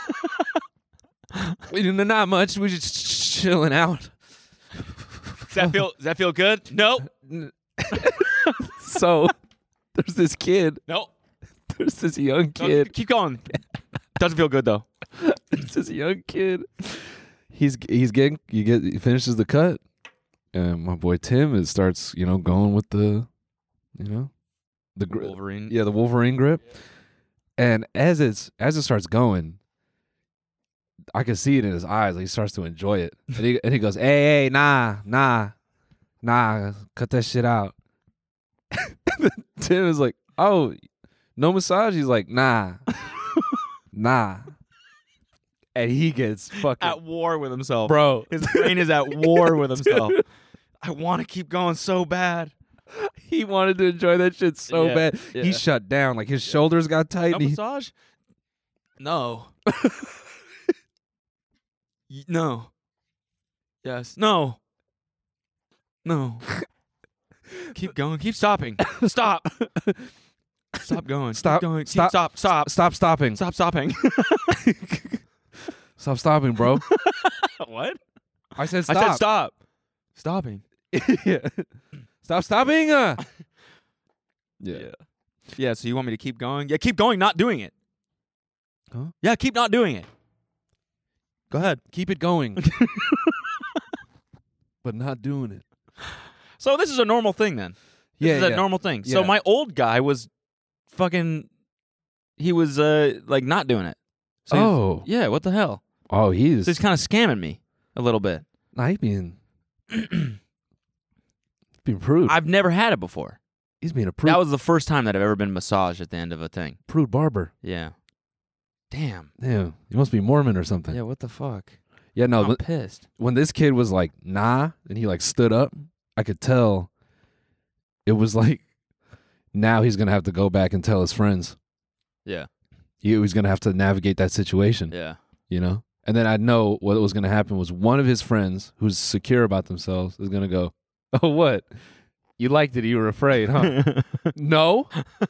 we didn't not much. We just chilling out. Does that feel does that feel good? Nope. So there's this kid. Nope. There's this young No, kid. keep going. Doesn't feel good though. There's this young kid. He's he's getting you get he finishes the cut, and my boy Tim is starts you know going with the, you know, the gri- Wolverine. yeah the Wolverine grip, and as it's as it starts going, I can see it in his eyes. Like he starts to enjoy it, and he and he goes, "Hey, hey, nah, nah, nah, cut that shit out." Tim is like, "Oh, no massage." He's like, "Nah, nah," and he gets fucking At war with himself. bro. His brain is at war with himself. I want to keep going so bad. He wanted to enjoy that shit so Yeah, bad. yeah. He shut down. Like his shoulders got tight. No and he- massage? No. Y- no. Yes. No. No. Keep going. Keep stopping. Stop. Stop going. Stop. Keep going. Keep- Stop. Stop. Stop. Stop stopping. Stop stopping. Stop stopping, bro. What? I said I stop. said stop. Stopping. Yeah. Stop stopping. Uh. Yeah. Yeah, so you want me to keep going? Yeah, keep going, not doing it. Huh? Yeah, keep not doing it. Go ahead. Keep it going. But not doing it. So this is a normal thing then. This Yeah, is a yeah. normal thing. So Yeah. my old guy was fucking he was uh like not doing it. So he was- Oh. yeah, what the hell? Oh, he's So he's kind of scamming me a little bit. nah, he's being being prude. I've never had it before. he's being a prude, That was the first time that I've ever been massaged at the end of a thing. prude barber. Yeah. Damn. Yeah, he must be Mormon or something. Yeah, what the fuck? Yeah, no. I'm but pissed. when this kid was like, nah, and he like stood up, I could tell it was like now he's gonna have to go back and tell his friends. Yeah. He was gonna have to navigate that situation, Yeah. you know? And then I know what was gonna happen was one of his friends who's secure about themselves is gonna go, oh, what? You liked it, you were afraid, huh? No.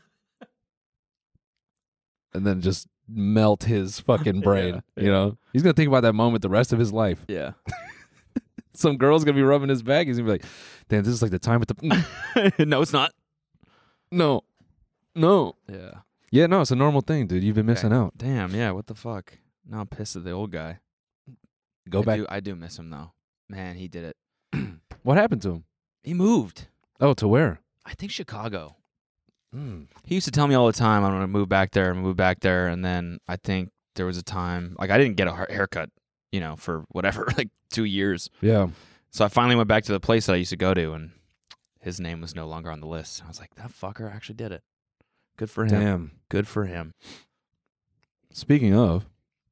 And then just melt his fucking brain, Yeah, you know? He's gonna think about that moment the rest of his life. Yeah. Some girl's gonna be rubbing his back. He's gonna be like, damn, this is like the time with the No, it's not. no, no. Yeah. Yeah, no, it's a normal thing, dude. You've been missing out. Damn, yeah, what the fuck? Now I'm pissed at the old guy. Go I back. Do, I do miss him though. Man, he did it. What happened to him? He moved. Oh, to where? I think Chicago. Mm. He used to tell me all the time, I'm going to move back there, move back there. And then I think there was a time, like I didn't get a ha- haircut, you know, for whatever, like two years. Yeah. So I finally went back to the place that I used to go to, and his name was no longer on the list. I was like, that fucker actually did it. Good for him. Damn. Good for him. Speaking of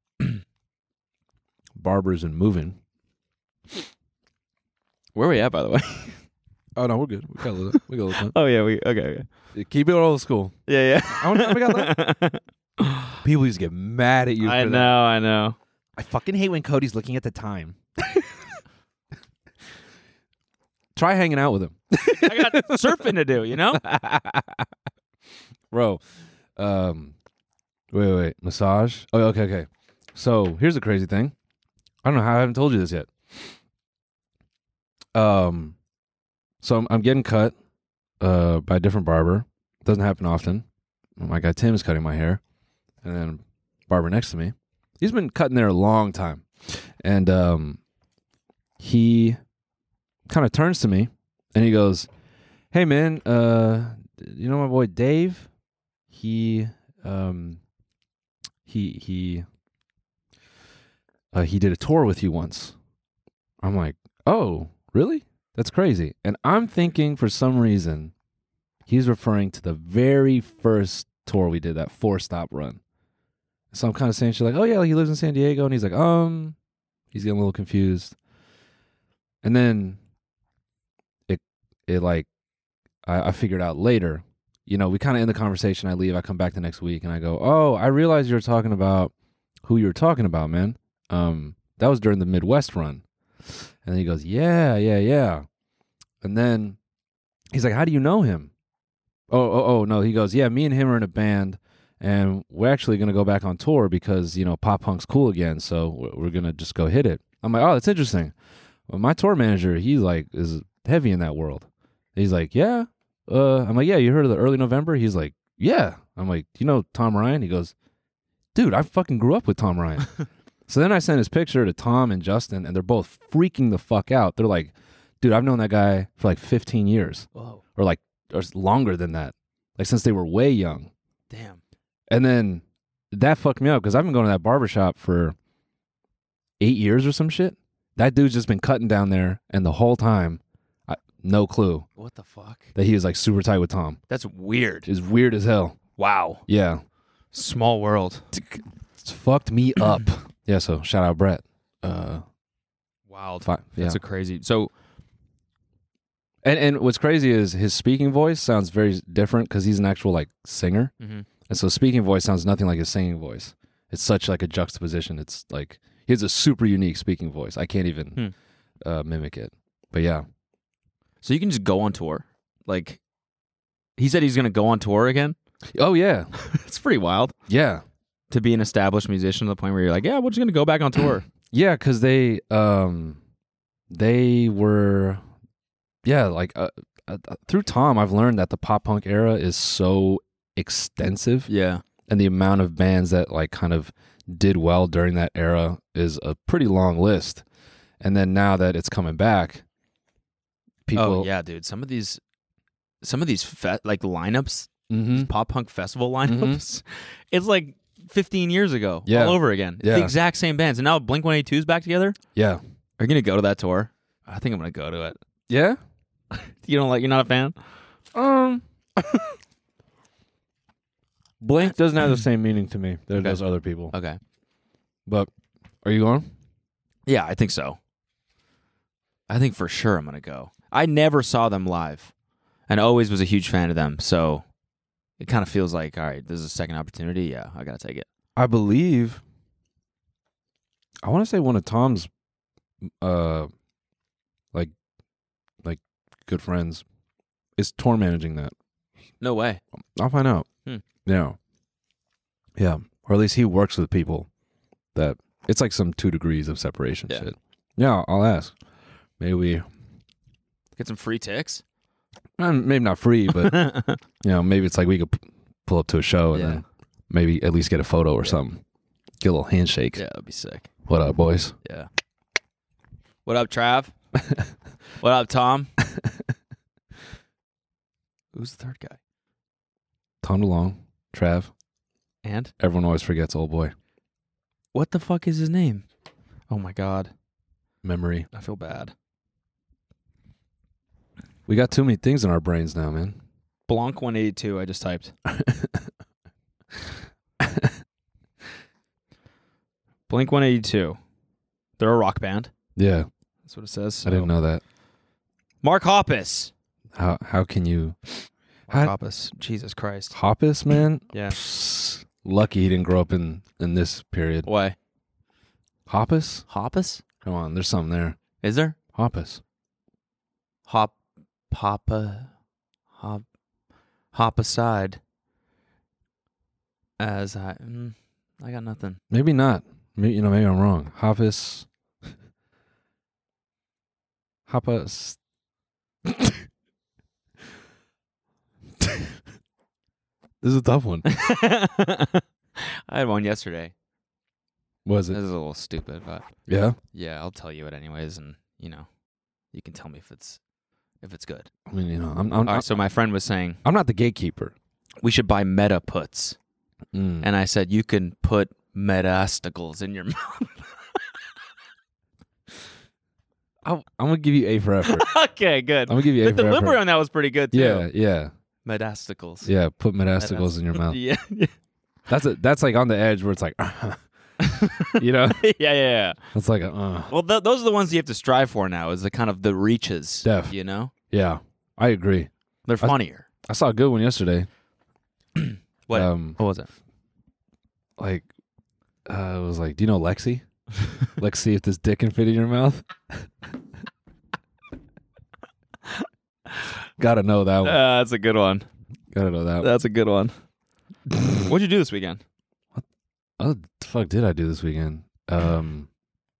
barbers and moving. Where are we at, by the way? Oh no, we're good. We got a little. We got a little time. Oh, yeah. we Okay. okay. Keep it old school. Yeah, yeah. I wanna- we got People used to get mad at you. I for know, that. I know. I fucking hate when Cody's looking at the time. Try hanging out with him. I got surfing to do, you know? Bro, um, wait, wait, wait, massage. Oh, okay, okay. So here's the crazy thing. I don't know how I haven't told you this yet. Um, so I'm, I'm getting cut, uh, by a different barber. Doesn't happen often. My guy Tim is cutting my hair, and then barber next to me. He's been cutting there a long time, and um, he kind of turns to me and he goes, "Hey man, uh, you know my boy Dave? He, um, he he, uh, he did a tour with you once." I'm like, "Oh, really? That's crazy." And I'm thinking for some reason he's referring to the very first tour we did, that four stop run. So I'm kind of saying shit like, "Oh yeah, he lives in San Diego," and he's like, "Um," he's getting a little confused. And then it it like I, I figured out later, you know, we kind of end the conversation. I leave. I come back the next week and I go, "Oh, I realized you were talking about who you were talking about, man. Um, that was during the Midwest run." And then he goes, "Yeah, yeah, yeah." And then he's like, "How do you know him?" Oh, oh, oh, no. He goes, "Yeah, me and him are in a band, and we're actually going to go back on tour because, you know, pop punk's cool again, so we're going to just go hit it." I'm like, "Oh, that's interesting." Well, my tour manager, he, like, is heavy in that world. He's like, "Yeah." Uh, I'm like, "Yeah, you heard of the Early November?" He's like, "Yeah." I'm like, "Do you know Tom Ryan?" He goes, "Dude, I fucking grew up with Tom Ryan." So then I sent his picture to Tom and Justin, and they're both freaking the fuck out. They're like, "Dude, I've known that guy for like fifteen years." Whoa. Or like, or longer than that. Like since they were way young. Damn. And then that fucked me up because I've been going to that barbershop for eight years or some shit. That dude's just been cutting down there, and the whole time, I, no clue What the fuck? that he was like super tight with Tom. That's weird. It's weird as hell. Wow. Yeah. Small world. It's fucked me up. Yeah, so shout out Brett. Uh, Wild. fi- yeah. That's a crazy. So, and and what's crazy is his speaking voice sounds very different because he's an actual like singer. mhm. And so speaking voice sounds nothing like his singing voice. It's such like a juxtaposition. It's like he has a super unique speaking voice. I can't even Hmm. uh, mimic it. But yeah. so you can just go on tour. Like, he said he's going to go on tour again. Oh yeah. It's pretty wild Yeah. to be an established musician to the point where you're like, yeah, we're just going to go back on tour. Yeah, because they um they were yeah like uh, uh, through Tom I've learned that the pop punk era is so extensive, Yeah. and the amount of bands that like kind of did well during that era is a pretty long list. And then now that it's coming back, people Oh yeah, dude. Some of these, some of these fe- like lineups, Mhm. pop punk festival lineups, it's like fifteen years ago, Yeah. all over again. It's Yeah. the exact same bands, and now Blink one eighty-two is back together. Yeah. Are you gonna go to that tour? I think I'm gonna go to it. Yeah. You don't like? You're not a fan? Um. Blink doesn't have the same meaning to me that it Okay. does other people. Okay. But are you going? Yeah, I think so. I think for sure I'm gonna go. I never saw them live, and always was a huge fan of them. So it kind of feels like, all right, this is a second opportunity. Yeah, I gotta take it. I believe. I want to say one of Tom's, uh, like, like good friends, is tour managing that. No way. I'll find out. Hmm. Yeah. Yeah. Or at least he works with people that it's like some two degrees of separation Yeah. shit. Yeah, I'll ask. Maybe we, Get some free ticks. uh, maybe not free, but you know, maybe it's like we could p- pull up to a show and Yeah. then maybe at least get a photo or something. Get a little handshake. Yeah, that'd be sick. What up, boys? Yeah. What up, Trav? What up, Tom? Who's the third guy? Tom DeLonge, Trav. And Everyone always forgets old boy. what the fuck is his name? Oh my god, Memory. I feel bad. We got too many things in our brains now, man. Blanc one eighty-two. I just typed. Blink one eighty-two. They're a rock band. Yeah, That's what it says. I didn't know that. Mark Hoppus. How how can you Mark How- Hoppus. Jesus Christ. Hoppus, man? Yeah. Psst. Lucky he didn't grow up in in this period. Why? Hoppus? Hoppus? Come on, there's something there. Is there? Hoppus. Hop, Papa, hop, hop aside. As I, mm, I got nothing. Maybe not. Maybe, you know, maybe I'm wrong. Hoppus. Hoppus. This is a tough one. I had one yesterday. Was This it? is a little stupid, but Yeah. yeah, I'll tell you it anyways. And you know, you can tell me if it's if it's good. I mean, you know, I'm I'm, All right, I'm, so my friend was saying I'm not the gatekeeper. we should buy Meta puts, Mm. and I said you can put Metasticles in your mouth. I'll, I'm gonna give you A for effort. Okay, good. I'm gonna give you A The for delivery effort. on that was pretty good too. Yeah, yeah, Metasticles. yeah. Put metasticles in your mouth. Yeah. That's a, that's like on the edge where it's like, you know, yeah, yeah, yeah. it's like, a, uh, Well, th- those are the ones you have to strive for now. Is the kind of the reaches. Def. You know, yeah. I agree. they're funnier. I saw a good one yesterday. What? Um, what was it? like, uh, it was like, do you know Lexi? Let's see if this dick can fit in your mouth. Gotta know that one. Uh, that's a good one. Gotta know that one. That's a good one. What'd you do this weekend? What the fuck did I do this weekend? Um,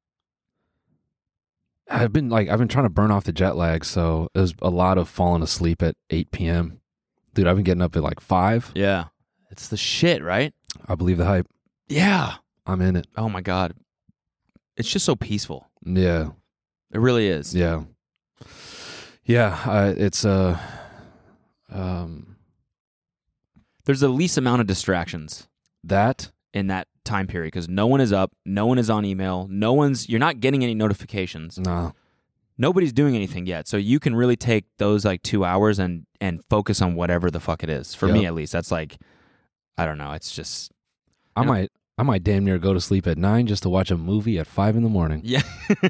I've been like, I've been trying to burn off the jet lag, so it was a lot of falling asleep at eight p.m. Dude, I've been getting up at like five. Yeah, it's the shit, right? I believe the hype. Yeah. I'm in it. Oh my god, it's just so peaceful. Yeah. It really is. Yeah. Yeah. Uh, it's uh, um, There's the least amount of distractions that. in that time period because no one is up, no one is on email, no one's. You're not getting any notifications. No. Nobody's doing anything yet, so you can really take those like two hours and and focus on whatever the fuck it is. For Yep. me, at least, that's like, I don't know. It's just I You know- might. I might damn near go to sleep at nine just to watch a movie at five in the morning, yeah.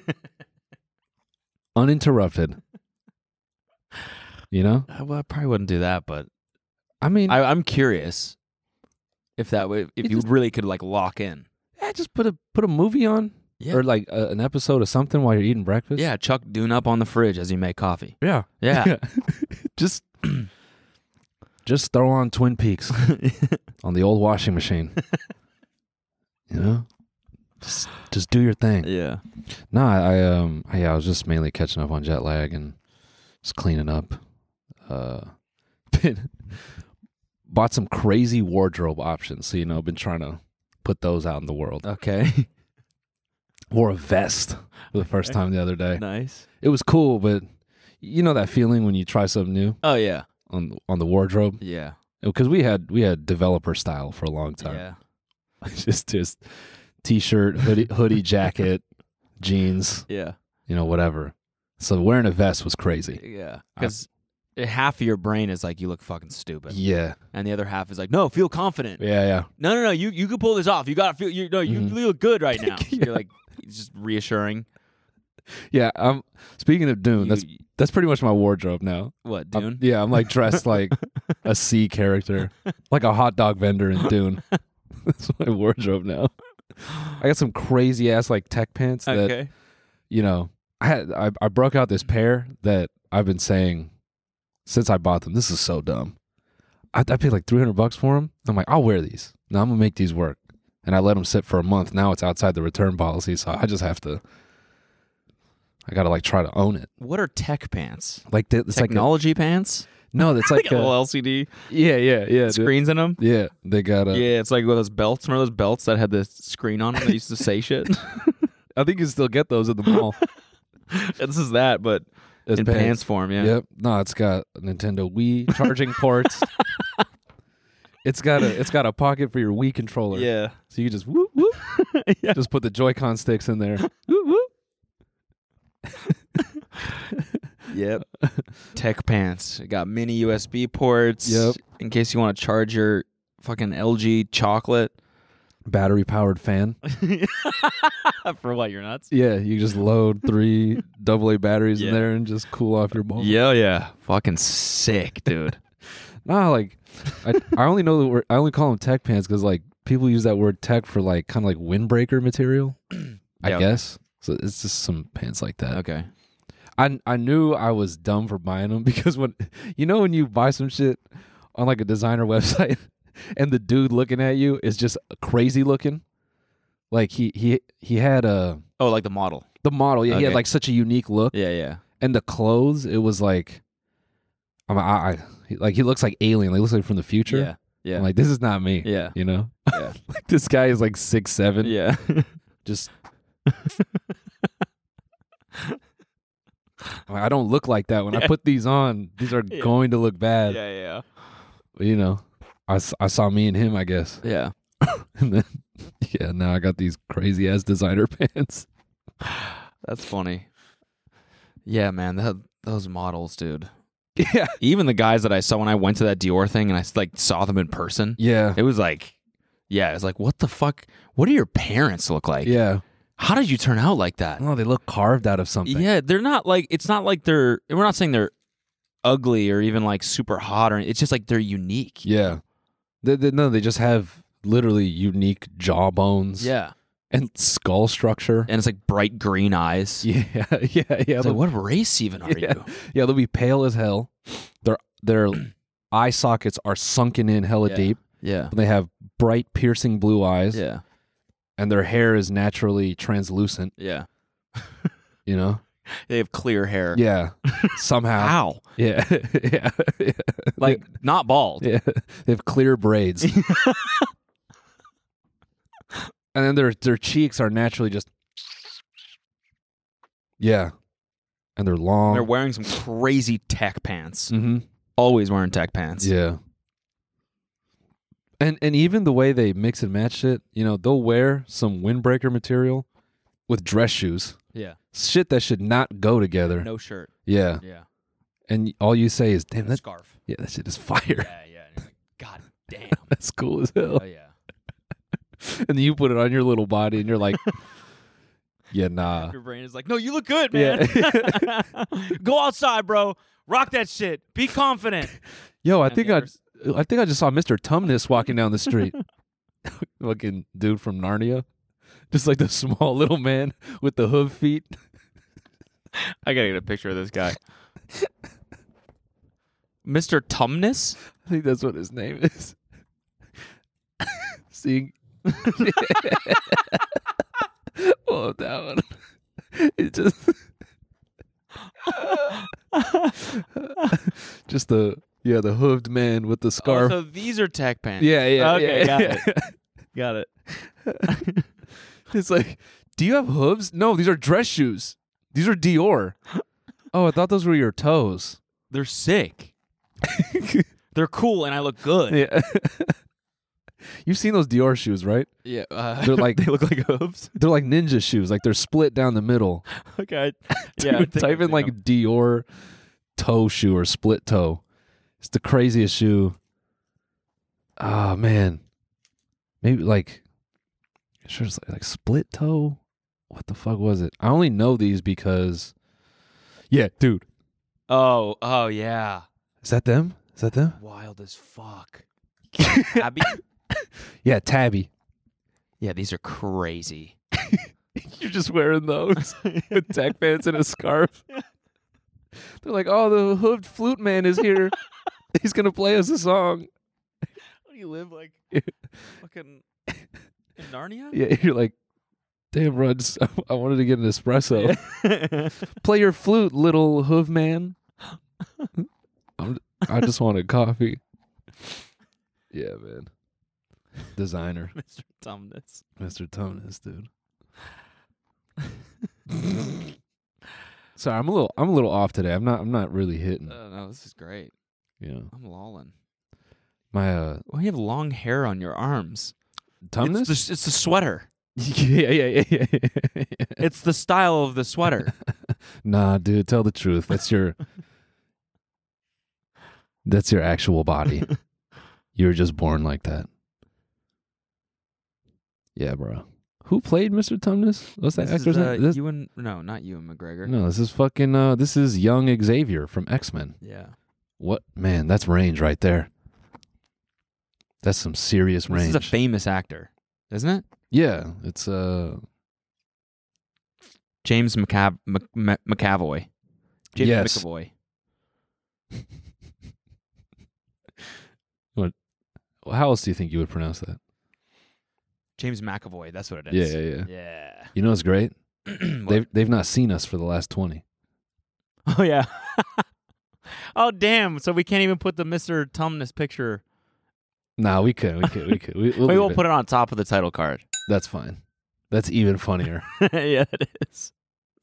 uninterrupted. You know. Uh, well, I probably wouldn't do that, but I mean, I, I'm curious if that would if You you just- really could like lock in. yeah, just put a put a movie on. Yeah. Or like uh, an episode of something while you're eating breakfast. Yeah, Chuck Dune up on the fridge as you make coffee. Yeah. Yeah. just just throw on Twin Peaks on the old washing machine. You know? Just just do your thing. yeah. No, I, I um I, yeah, I was just mainly catching up on jet lag and just cleaning up. Uh been, bought some crazy wardrobe options. So, you know, been trying to put those out in the world. Okay. Wore a vest for the first time the other day. Nice. It was cool, but you know that feeling when you try something new Oh yeah. on on the wardrobe? Yeah. Because we had we had developer style for a long time. Yeah. just just t-shirt, hoodie, hoodie, jacket, jeans, Yeah. you know, whatever. So wearing a vest was crazy. Yeah. Because half of your brain is like you look fucking stupid, Yeah, and the other half is like, no, feel confident. yeah, yeah. No, no, no. You you can pull this off. You gotta feel. You no. You Mhm. look good right now. Yeah. You're like it's just reassuring. Yeah, I'm speaking of Dune. You- that's that's pretty much my wardrobe now. what I'm- Dune? yeah, I'm like dressed like a C character, like a hot dog vendor in Dune. That's my wardrobe now. I got some crazy ass like tech pants that Okay. you know. I had I, I broke out this pair that I've been saying since I bought them. This is so dumb. I, I paid like three hundred bucks for them. I'm like, I'll wear these. Now I'm gonna make these work. And I let them sit for a month. Now it's outside the return policy, so I just have to. I gotta like try to own it. What are tech pants? Like the, it's Technology pants? like a, no, it's like Like a little a, L C D yeah, yeah, yeah, dude. screens in them. Yeah, they got a. Yeah, it's like with those belts. Remember those belts that had the screen on them that used to say shit? I think you can still get those at the mall. This is that, but As in pants. form. Yeah. Yep. No, it's got a Nintendo Wii charging ports. It's got a it's got a pocket for your Wii controller. Yeah. So you can just whoop whoop. Yeah. Just put the Joy-Con sticks in there. Whoop whoop. Yep. Tech pants. It got mini U S B ports. Yep. In case you want to charge your fucking L G chocolate. Battery powered fan. For what? You're nuts? Yeah, you just load three double A batteries Yeah. in there and just cool off your balls. Yeah, yeah. Fucking sick, dude. Nah, like I, I only know the word. I only call them tech pants because like people use that word tech for like kind of like windbreaker material. I Yeah, okay. guess. So it's just some pants like that. Okay. I I knew I was dumb for buying them because when you know when you buy some shit on like a designer website and the dude looking at you is just crazy looking, like he he he had a Oh, like the model. the model, yeah, he had Okay. like such a unique look, Yeah, yeah. and the clothes, it was like, I'm I, I he- like he looks like alien, like he looks like from the future. Yeah. Yeah. I'm like, this is not me. Yeah. You know, Yeah. like this guy is like six seven, Yeah. just I don't look like that when Yeah. I put these on. These are Yeah. going to look bad. Yeah, yeah, But, you know, I, s- I saw me and him, I guess. yeah. And then, yeah, now I got these crazy ass designer pants. That's funny. Yeah, man, that, those models, dude. Yeah. Even the guys that I saw when I went to that Dior thing and I like saw them in person, Yeah. it was like, yeah, it was like, what the fuck? What do your parents look like? Yeah. How did you turn out like that? No, they look carved out of something. Yeah, they're not like, it's not like they're, we're not saying they're ugly or even like super hot or it's just like they're unique. Yeah. They, they, no, they just have literally unique jawbones. Yeah. And skull structure. And it's like bright green eyes. Yeah, yeah, yeah. It's They'll- like, what race even are yeah. you? Yeah, they'll be pale as hell. Their their eye sockets are sunken in hella Yeah. deep. Yeah. They have bright, piercing blue eyes. Yeah. And their hair is naturally translucent, Yeah. you know? They have clear hair. Yeah. Somehow. How? Yeah. yeah. yeah. Like, not bald. Yeah. They have clear braids. And then their their cheeks are naturally just yeah, and they're long. They're wearing some crazy tech pants. Mm-hmm. Always wearing tech pants. Yeah, and and even the way they mix and match it, you know, they'll wear some windbreaker material with dress shoes, Yeah. shit that should not go together. No shirt. Yeah, Yeah. and all you say is, "Damn, And a that scarf. yeah, that shit is fire. Yeah, yeah. And you're like, God damn. That's cool as hell." Oh, yeah. And then you put it on your little body, and you're like, "Yeah, nah." Your brain is like, no, you look good, man. Yeah. Go outside, bro. Rock that shit. Be confident. Yo, I And think the I, others- I think I just saw Mister Tumnus walking down the street. Fucking dude from Narnia, just like the small little man with the hoof feet. I gotta get a picture of this guy. Mister Tumnus? I think that's what his name is. Seeing, oh, that one. It just, just the yeah, the hooved man with the scarf. Oh, so these are tech pants. yeah, yeah, Okay, yeah, got yeah. it. Got it. It's like, do you have hooves? No, these are dress shoes. These are Dior. Oh, I thought those were your toes. They're sick. They're cool, and I look good. Yeah. You've seen those Dior shoes, right? Yeah, uh, They're like- they look like hooves. They're like ninja shoes. Like they're split down the middle. Okay, Dude, yeah. I think type I've in seen like them. Dior toe shoe or split toe. It's the craziest shoe. Oh man, maybe like, sure it's like, like split toe. What the fuck was it? I only know these because, yeah, dude, Oh, oh yeah. is that them? Is that them? Wild as fuck. Abby? Yeah, Tabby. Yeah, these are crazy. You're just wearing those with tech pants and a scarf. They're like, oh, the hooved flute man is here. He's gonna play us a song. How do you live like fucking in Narnia? Yeah, you're like, damn, bro, I, just, I wanted to get an espresso. Play your flute, little hoof man. I'm, I just wanted coffee. Yeah, man. Designer, Mister Tumnus. Mister Tumnus, dude. Sorry, I'm a little, I'm a little off today. I'm not, I'm not really hitting. Uh, no, this is great. You know, I'm lolling. my uh, Well, you have long hair on your arms. Tumnus. It's the, it's the sweater. yeah, yeah, yeah, yeah, yeah. It's the style of the sweater. Nah, dude, tell the truth. That's your, that's your actual body. You were just born like that. Yeah, bro. Who played Mister Tumnus? What's that This actor's is, uh, name? This- Ewan, no, not Ewan McGregor. no, this is fucking. Uh, this is young Xavier from X-Men. Yeah. What man? That's range right there. That's some serious This range. is a famous actor, isn't it? yeah, it's uh. James McCav- Mc- Mc- McAvoy. James Yes. McAvoy. Well, how else do you think you would pronounce that? James McAvoy. That's what it Yeah, is. yeah, yeah. Yeah. You know, it's great. What? They've they've not seen us for the last twenty. Oh yeah. Oh damn! So we can't even put the Mister Tumnus picture. Nah, we could, we could, we could. We, we'll Maybe leave we'll it. put it on top of the title card. That's fine. That's even funnier. Yeah, it is.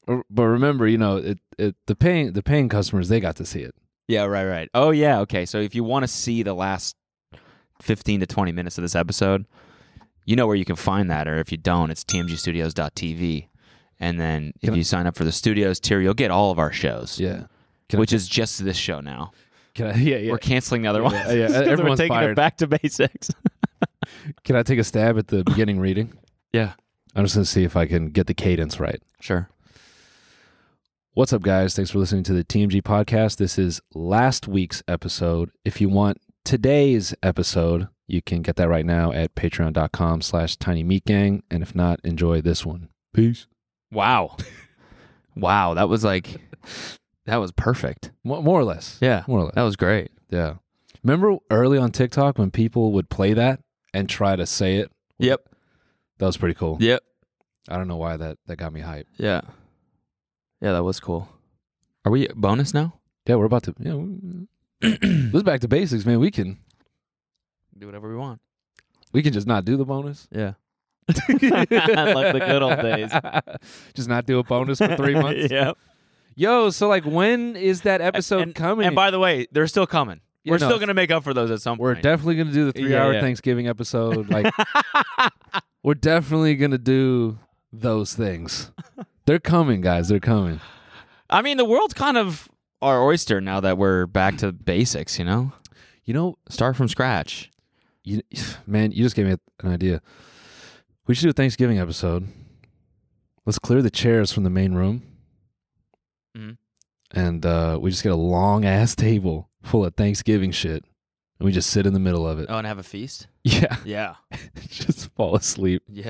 But remember, you know, it, it the paying the paying customers, they got to see it. Yeah, right, right. Oh, yeah, okay. So if you want to see the last fifteen to twenty minutes of this episode, you know where you can find that, or if you don't, it's t m g studios dot t v. And then if Can you I- sign up for the studios tier, you'll get all of our shows, Yeah. Can which I, is just this show now. can I, yeah, yeah. We're canceling the other Yeah, ones. yeah, yeah. 'Cause we're Everyone's taking fired. it back to basics. Can I take a stab at the beginning reading? Yeah, I'm just going to see if I can get the cadence right. sure. What's up, guys? Thanks for listening to the T M G podcast. This is last week's episode. If you want today's episode, you can get that right now at patreon.com slash tiny meat gang. And if not, enjoy this one. Peace. Wow. Wow, that was like, that was perfect. More, more or less. Yeah, More or less. that was great. Yeah. Remember early on TikTok when people would play that and try to say it? Yep. That was pretty cool. Yep. I don't know why that, that got me hyped. Yeah. Yeah, that was cool. Are we bonus now? Yeah, we're about to. Yeah, we- this is back to basics, man. We can Do whatever we want. we can just not do the bonus. Yeah. Like the good old days. Just not do a bonus for three months. Yeah. Yo, so like, when is that episode and, coming? And by the way, they're still coming. You We're know, still going to make up for those at some we're point. definitely gonna do the three-hour yeah. Thanksgiving episode. Like, we're definitely gonna do those things. They're coming, guys. They're coming. I mean, the world's kind of our oyster now that we're back to basics, you know? You know, Start from scratch. you, man, you just gave me an idea. We should do a Thanksgiving episode. Let's clear the chairs from the main room, Mhm. and uh, we just get a long ass table full of Thanksgiving shit, and we just sit in the middle of it. Oh, and have a feast? Yeah, Yeah. just fall asleep. Yeah.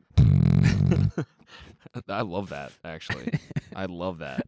I love that, actually. I love that.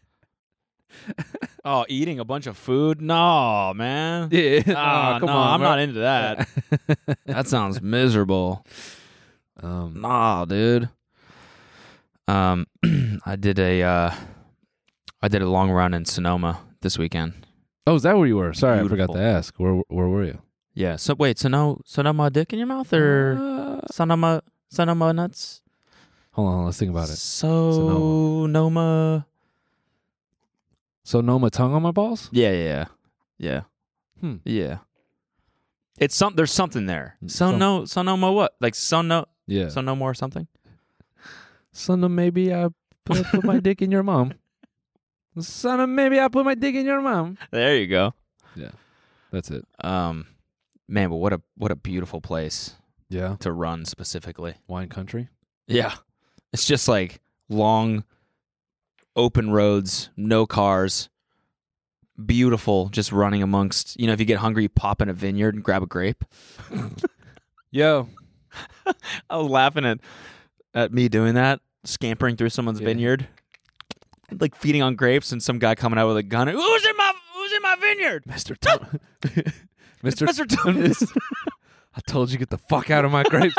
Oh, eating a bunch of food? No, man. Yeah, Ah, oh, come no, on, I'm bro. not into that. That sounds miserable. Um, Nah, dude. Um, I did a uh, I did a long run in Sonoma this weekend. oh, is that where you were? Sorry, I Beautiful. forgot to ask. Where where were you? Yeah. So wait, Sonoma, Sonoma dick in your mouth or Uh, Sonoma Sonoma nuts? hold on, let's think about it. Sonoma. Sonoma tongue on my balls? Yeah, yeah, yeah, yeah. Hmm. Yeah. It's some. There's something there. Some- Sono Sonoma what? Like Sono Yeah. Sonoma or something? Son of maybe I put, put my dick in your mom. Son of maybe I put my dick in your mom. There you go. Yeah, that's it. Um, man, but what a what a beautiful place Yeah, to run specifically. wine country. Yeah. It's just like long, open roads, no cars, beautiful, just running amongst, you know, if you get hungry, you pop in a vineyard and grab a grape. Yo, I was laughing at, at me doing that, scampering through someone's Yeah. vineyard, like feeding on grapes, and some guy coming out with a gun. Who's in my, who's in my vineyard? Mister Tom, Mister Mister Thomas. I told you get the fuck out of my grapes.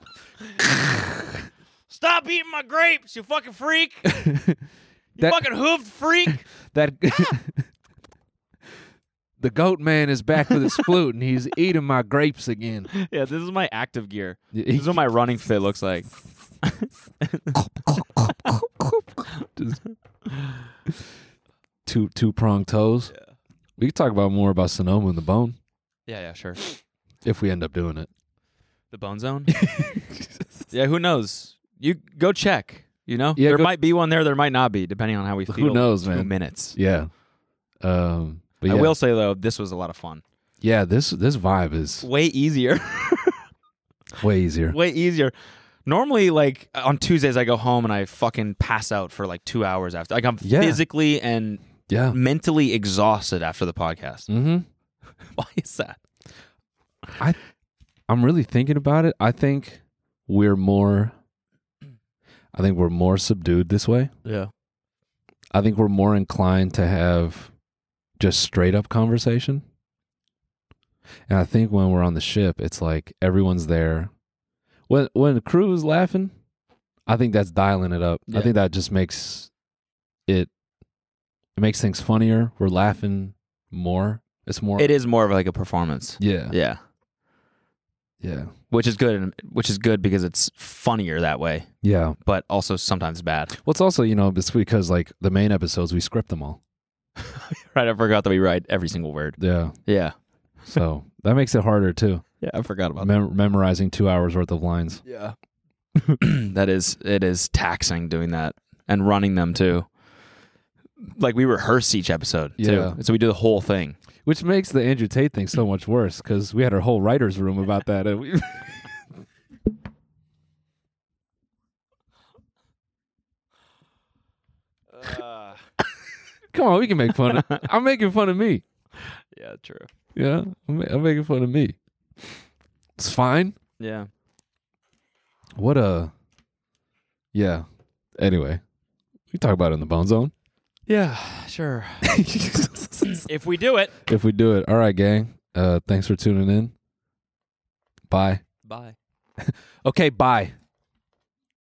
Stop eating my grapes, you fucking freak. You That- fucking hoofed freak. That the goat man is back with his flute and he's eating my grapes again. Yeah, this is my active gear. This is what my running fit looks like. Just two two prong toes. Yeah. We could talk about more about Sonoma and the bone Yeah, yeah, sure. if we end up doing it. The Bone Zone? Yeah, who knows? You go check, you know? Yeah, there go- might be one there, there might not be, depending on how we Who feel. knows, Two man? minutes. Yeah. Um. But I yeah. will say, though, this was a lot of fun. Yeah. This this vibe is Way easier. way easier. Way easier. Normally, like, on Tuesdays, I go home and I fucking pass out for, like, two hours after. Like, I'm Yeah. physically and Yeah. mentally exhausted after the podcast. Mm-hmm. Why is that? I'm really thinking about it. I think we're more. I think we're more subdued this way. Yeah. I think we're more inclined to have just straight up conversation. And I think when we're on the ship, it's like everyone's there. When when the crew is laughing, I think that's dialing it up. Yeah. I think that just makes it it makes things funnier. We're laughing more. It's more It is more of like a performance. Yeah. Yeah. Yeah. which is good. Which is good because it's funnier that way, Yeah. but also sometimes bad. Well, it's also, you know, it's because like the main episodes, we script them all. Right, I forgot that we write every single word. Yeah. Yeah, So that makes it harder too. yeah, I forgot about Mem- memorizing two hours worth of lines. that. Yeah, that is it is taxing doing that and running them too. Like we rehearse each episode too, Yeah. so we do the whole thing. Which makes the Andrew Tate thing so much worse because we had our whole writer's room about that. And we Uh, Come on, we can make fun of I'm making fun of me. yeah, true. Yeah, I'm, ma- I'm making fun of me. It's fine. Yeah. What a... Yeah. Anyway, we talk about it in the Bone Zone. Yeah, sure. If we do it. If we do it. All right, gang. Uh, thanks for tuning in. Bye. Bye. Okay, bye.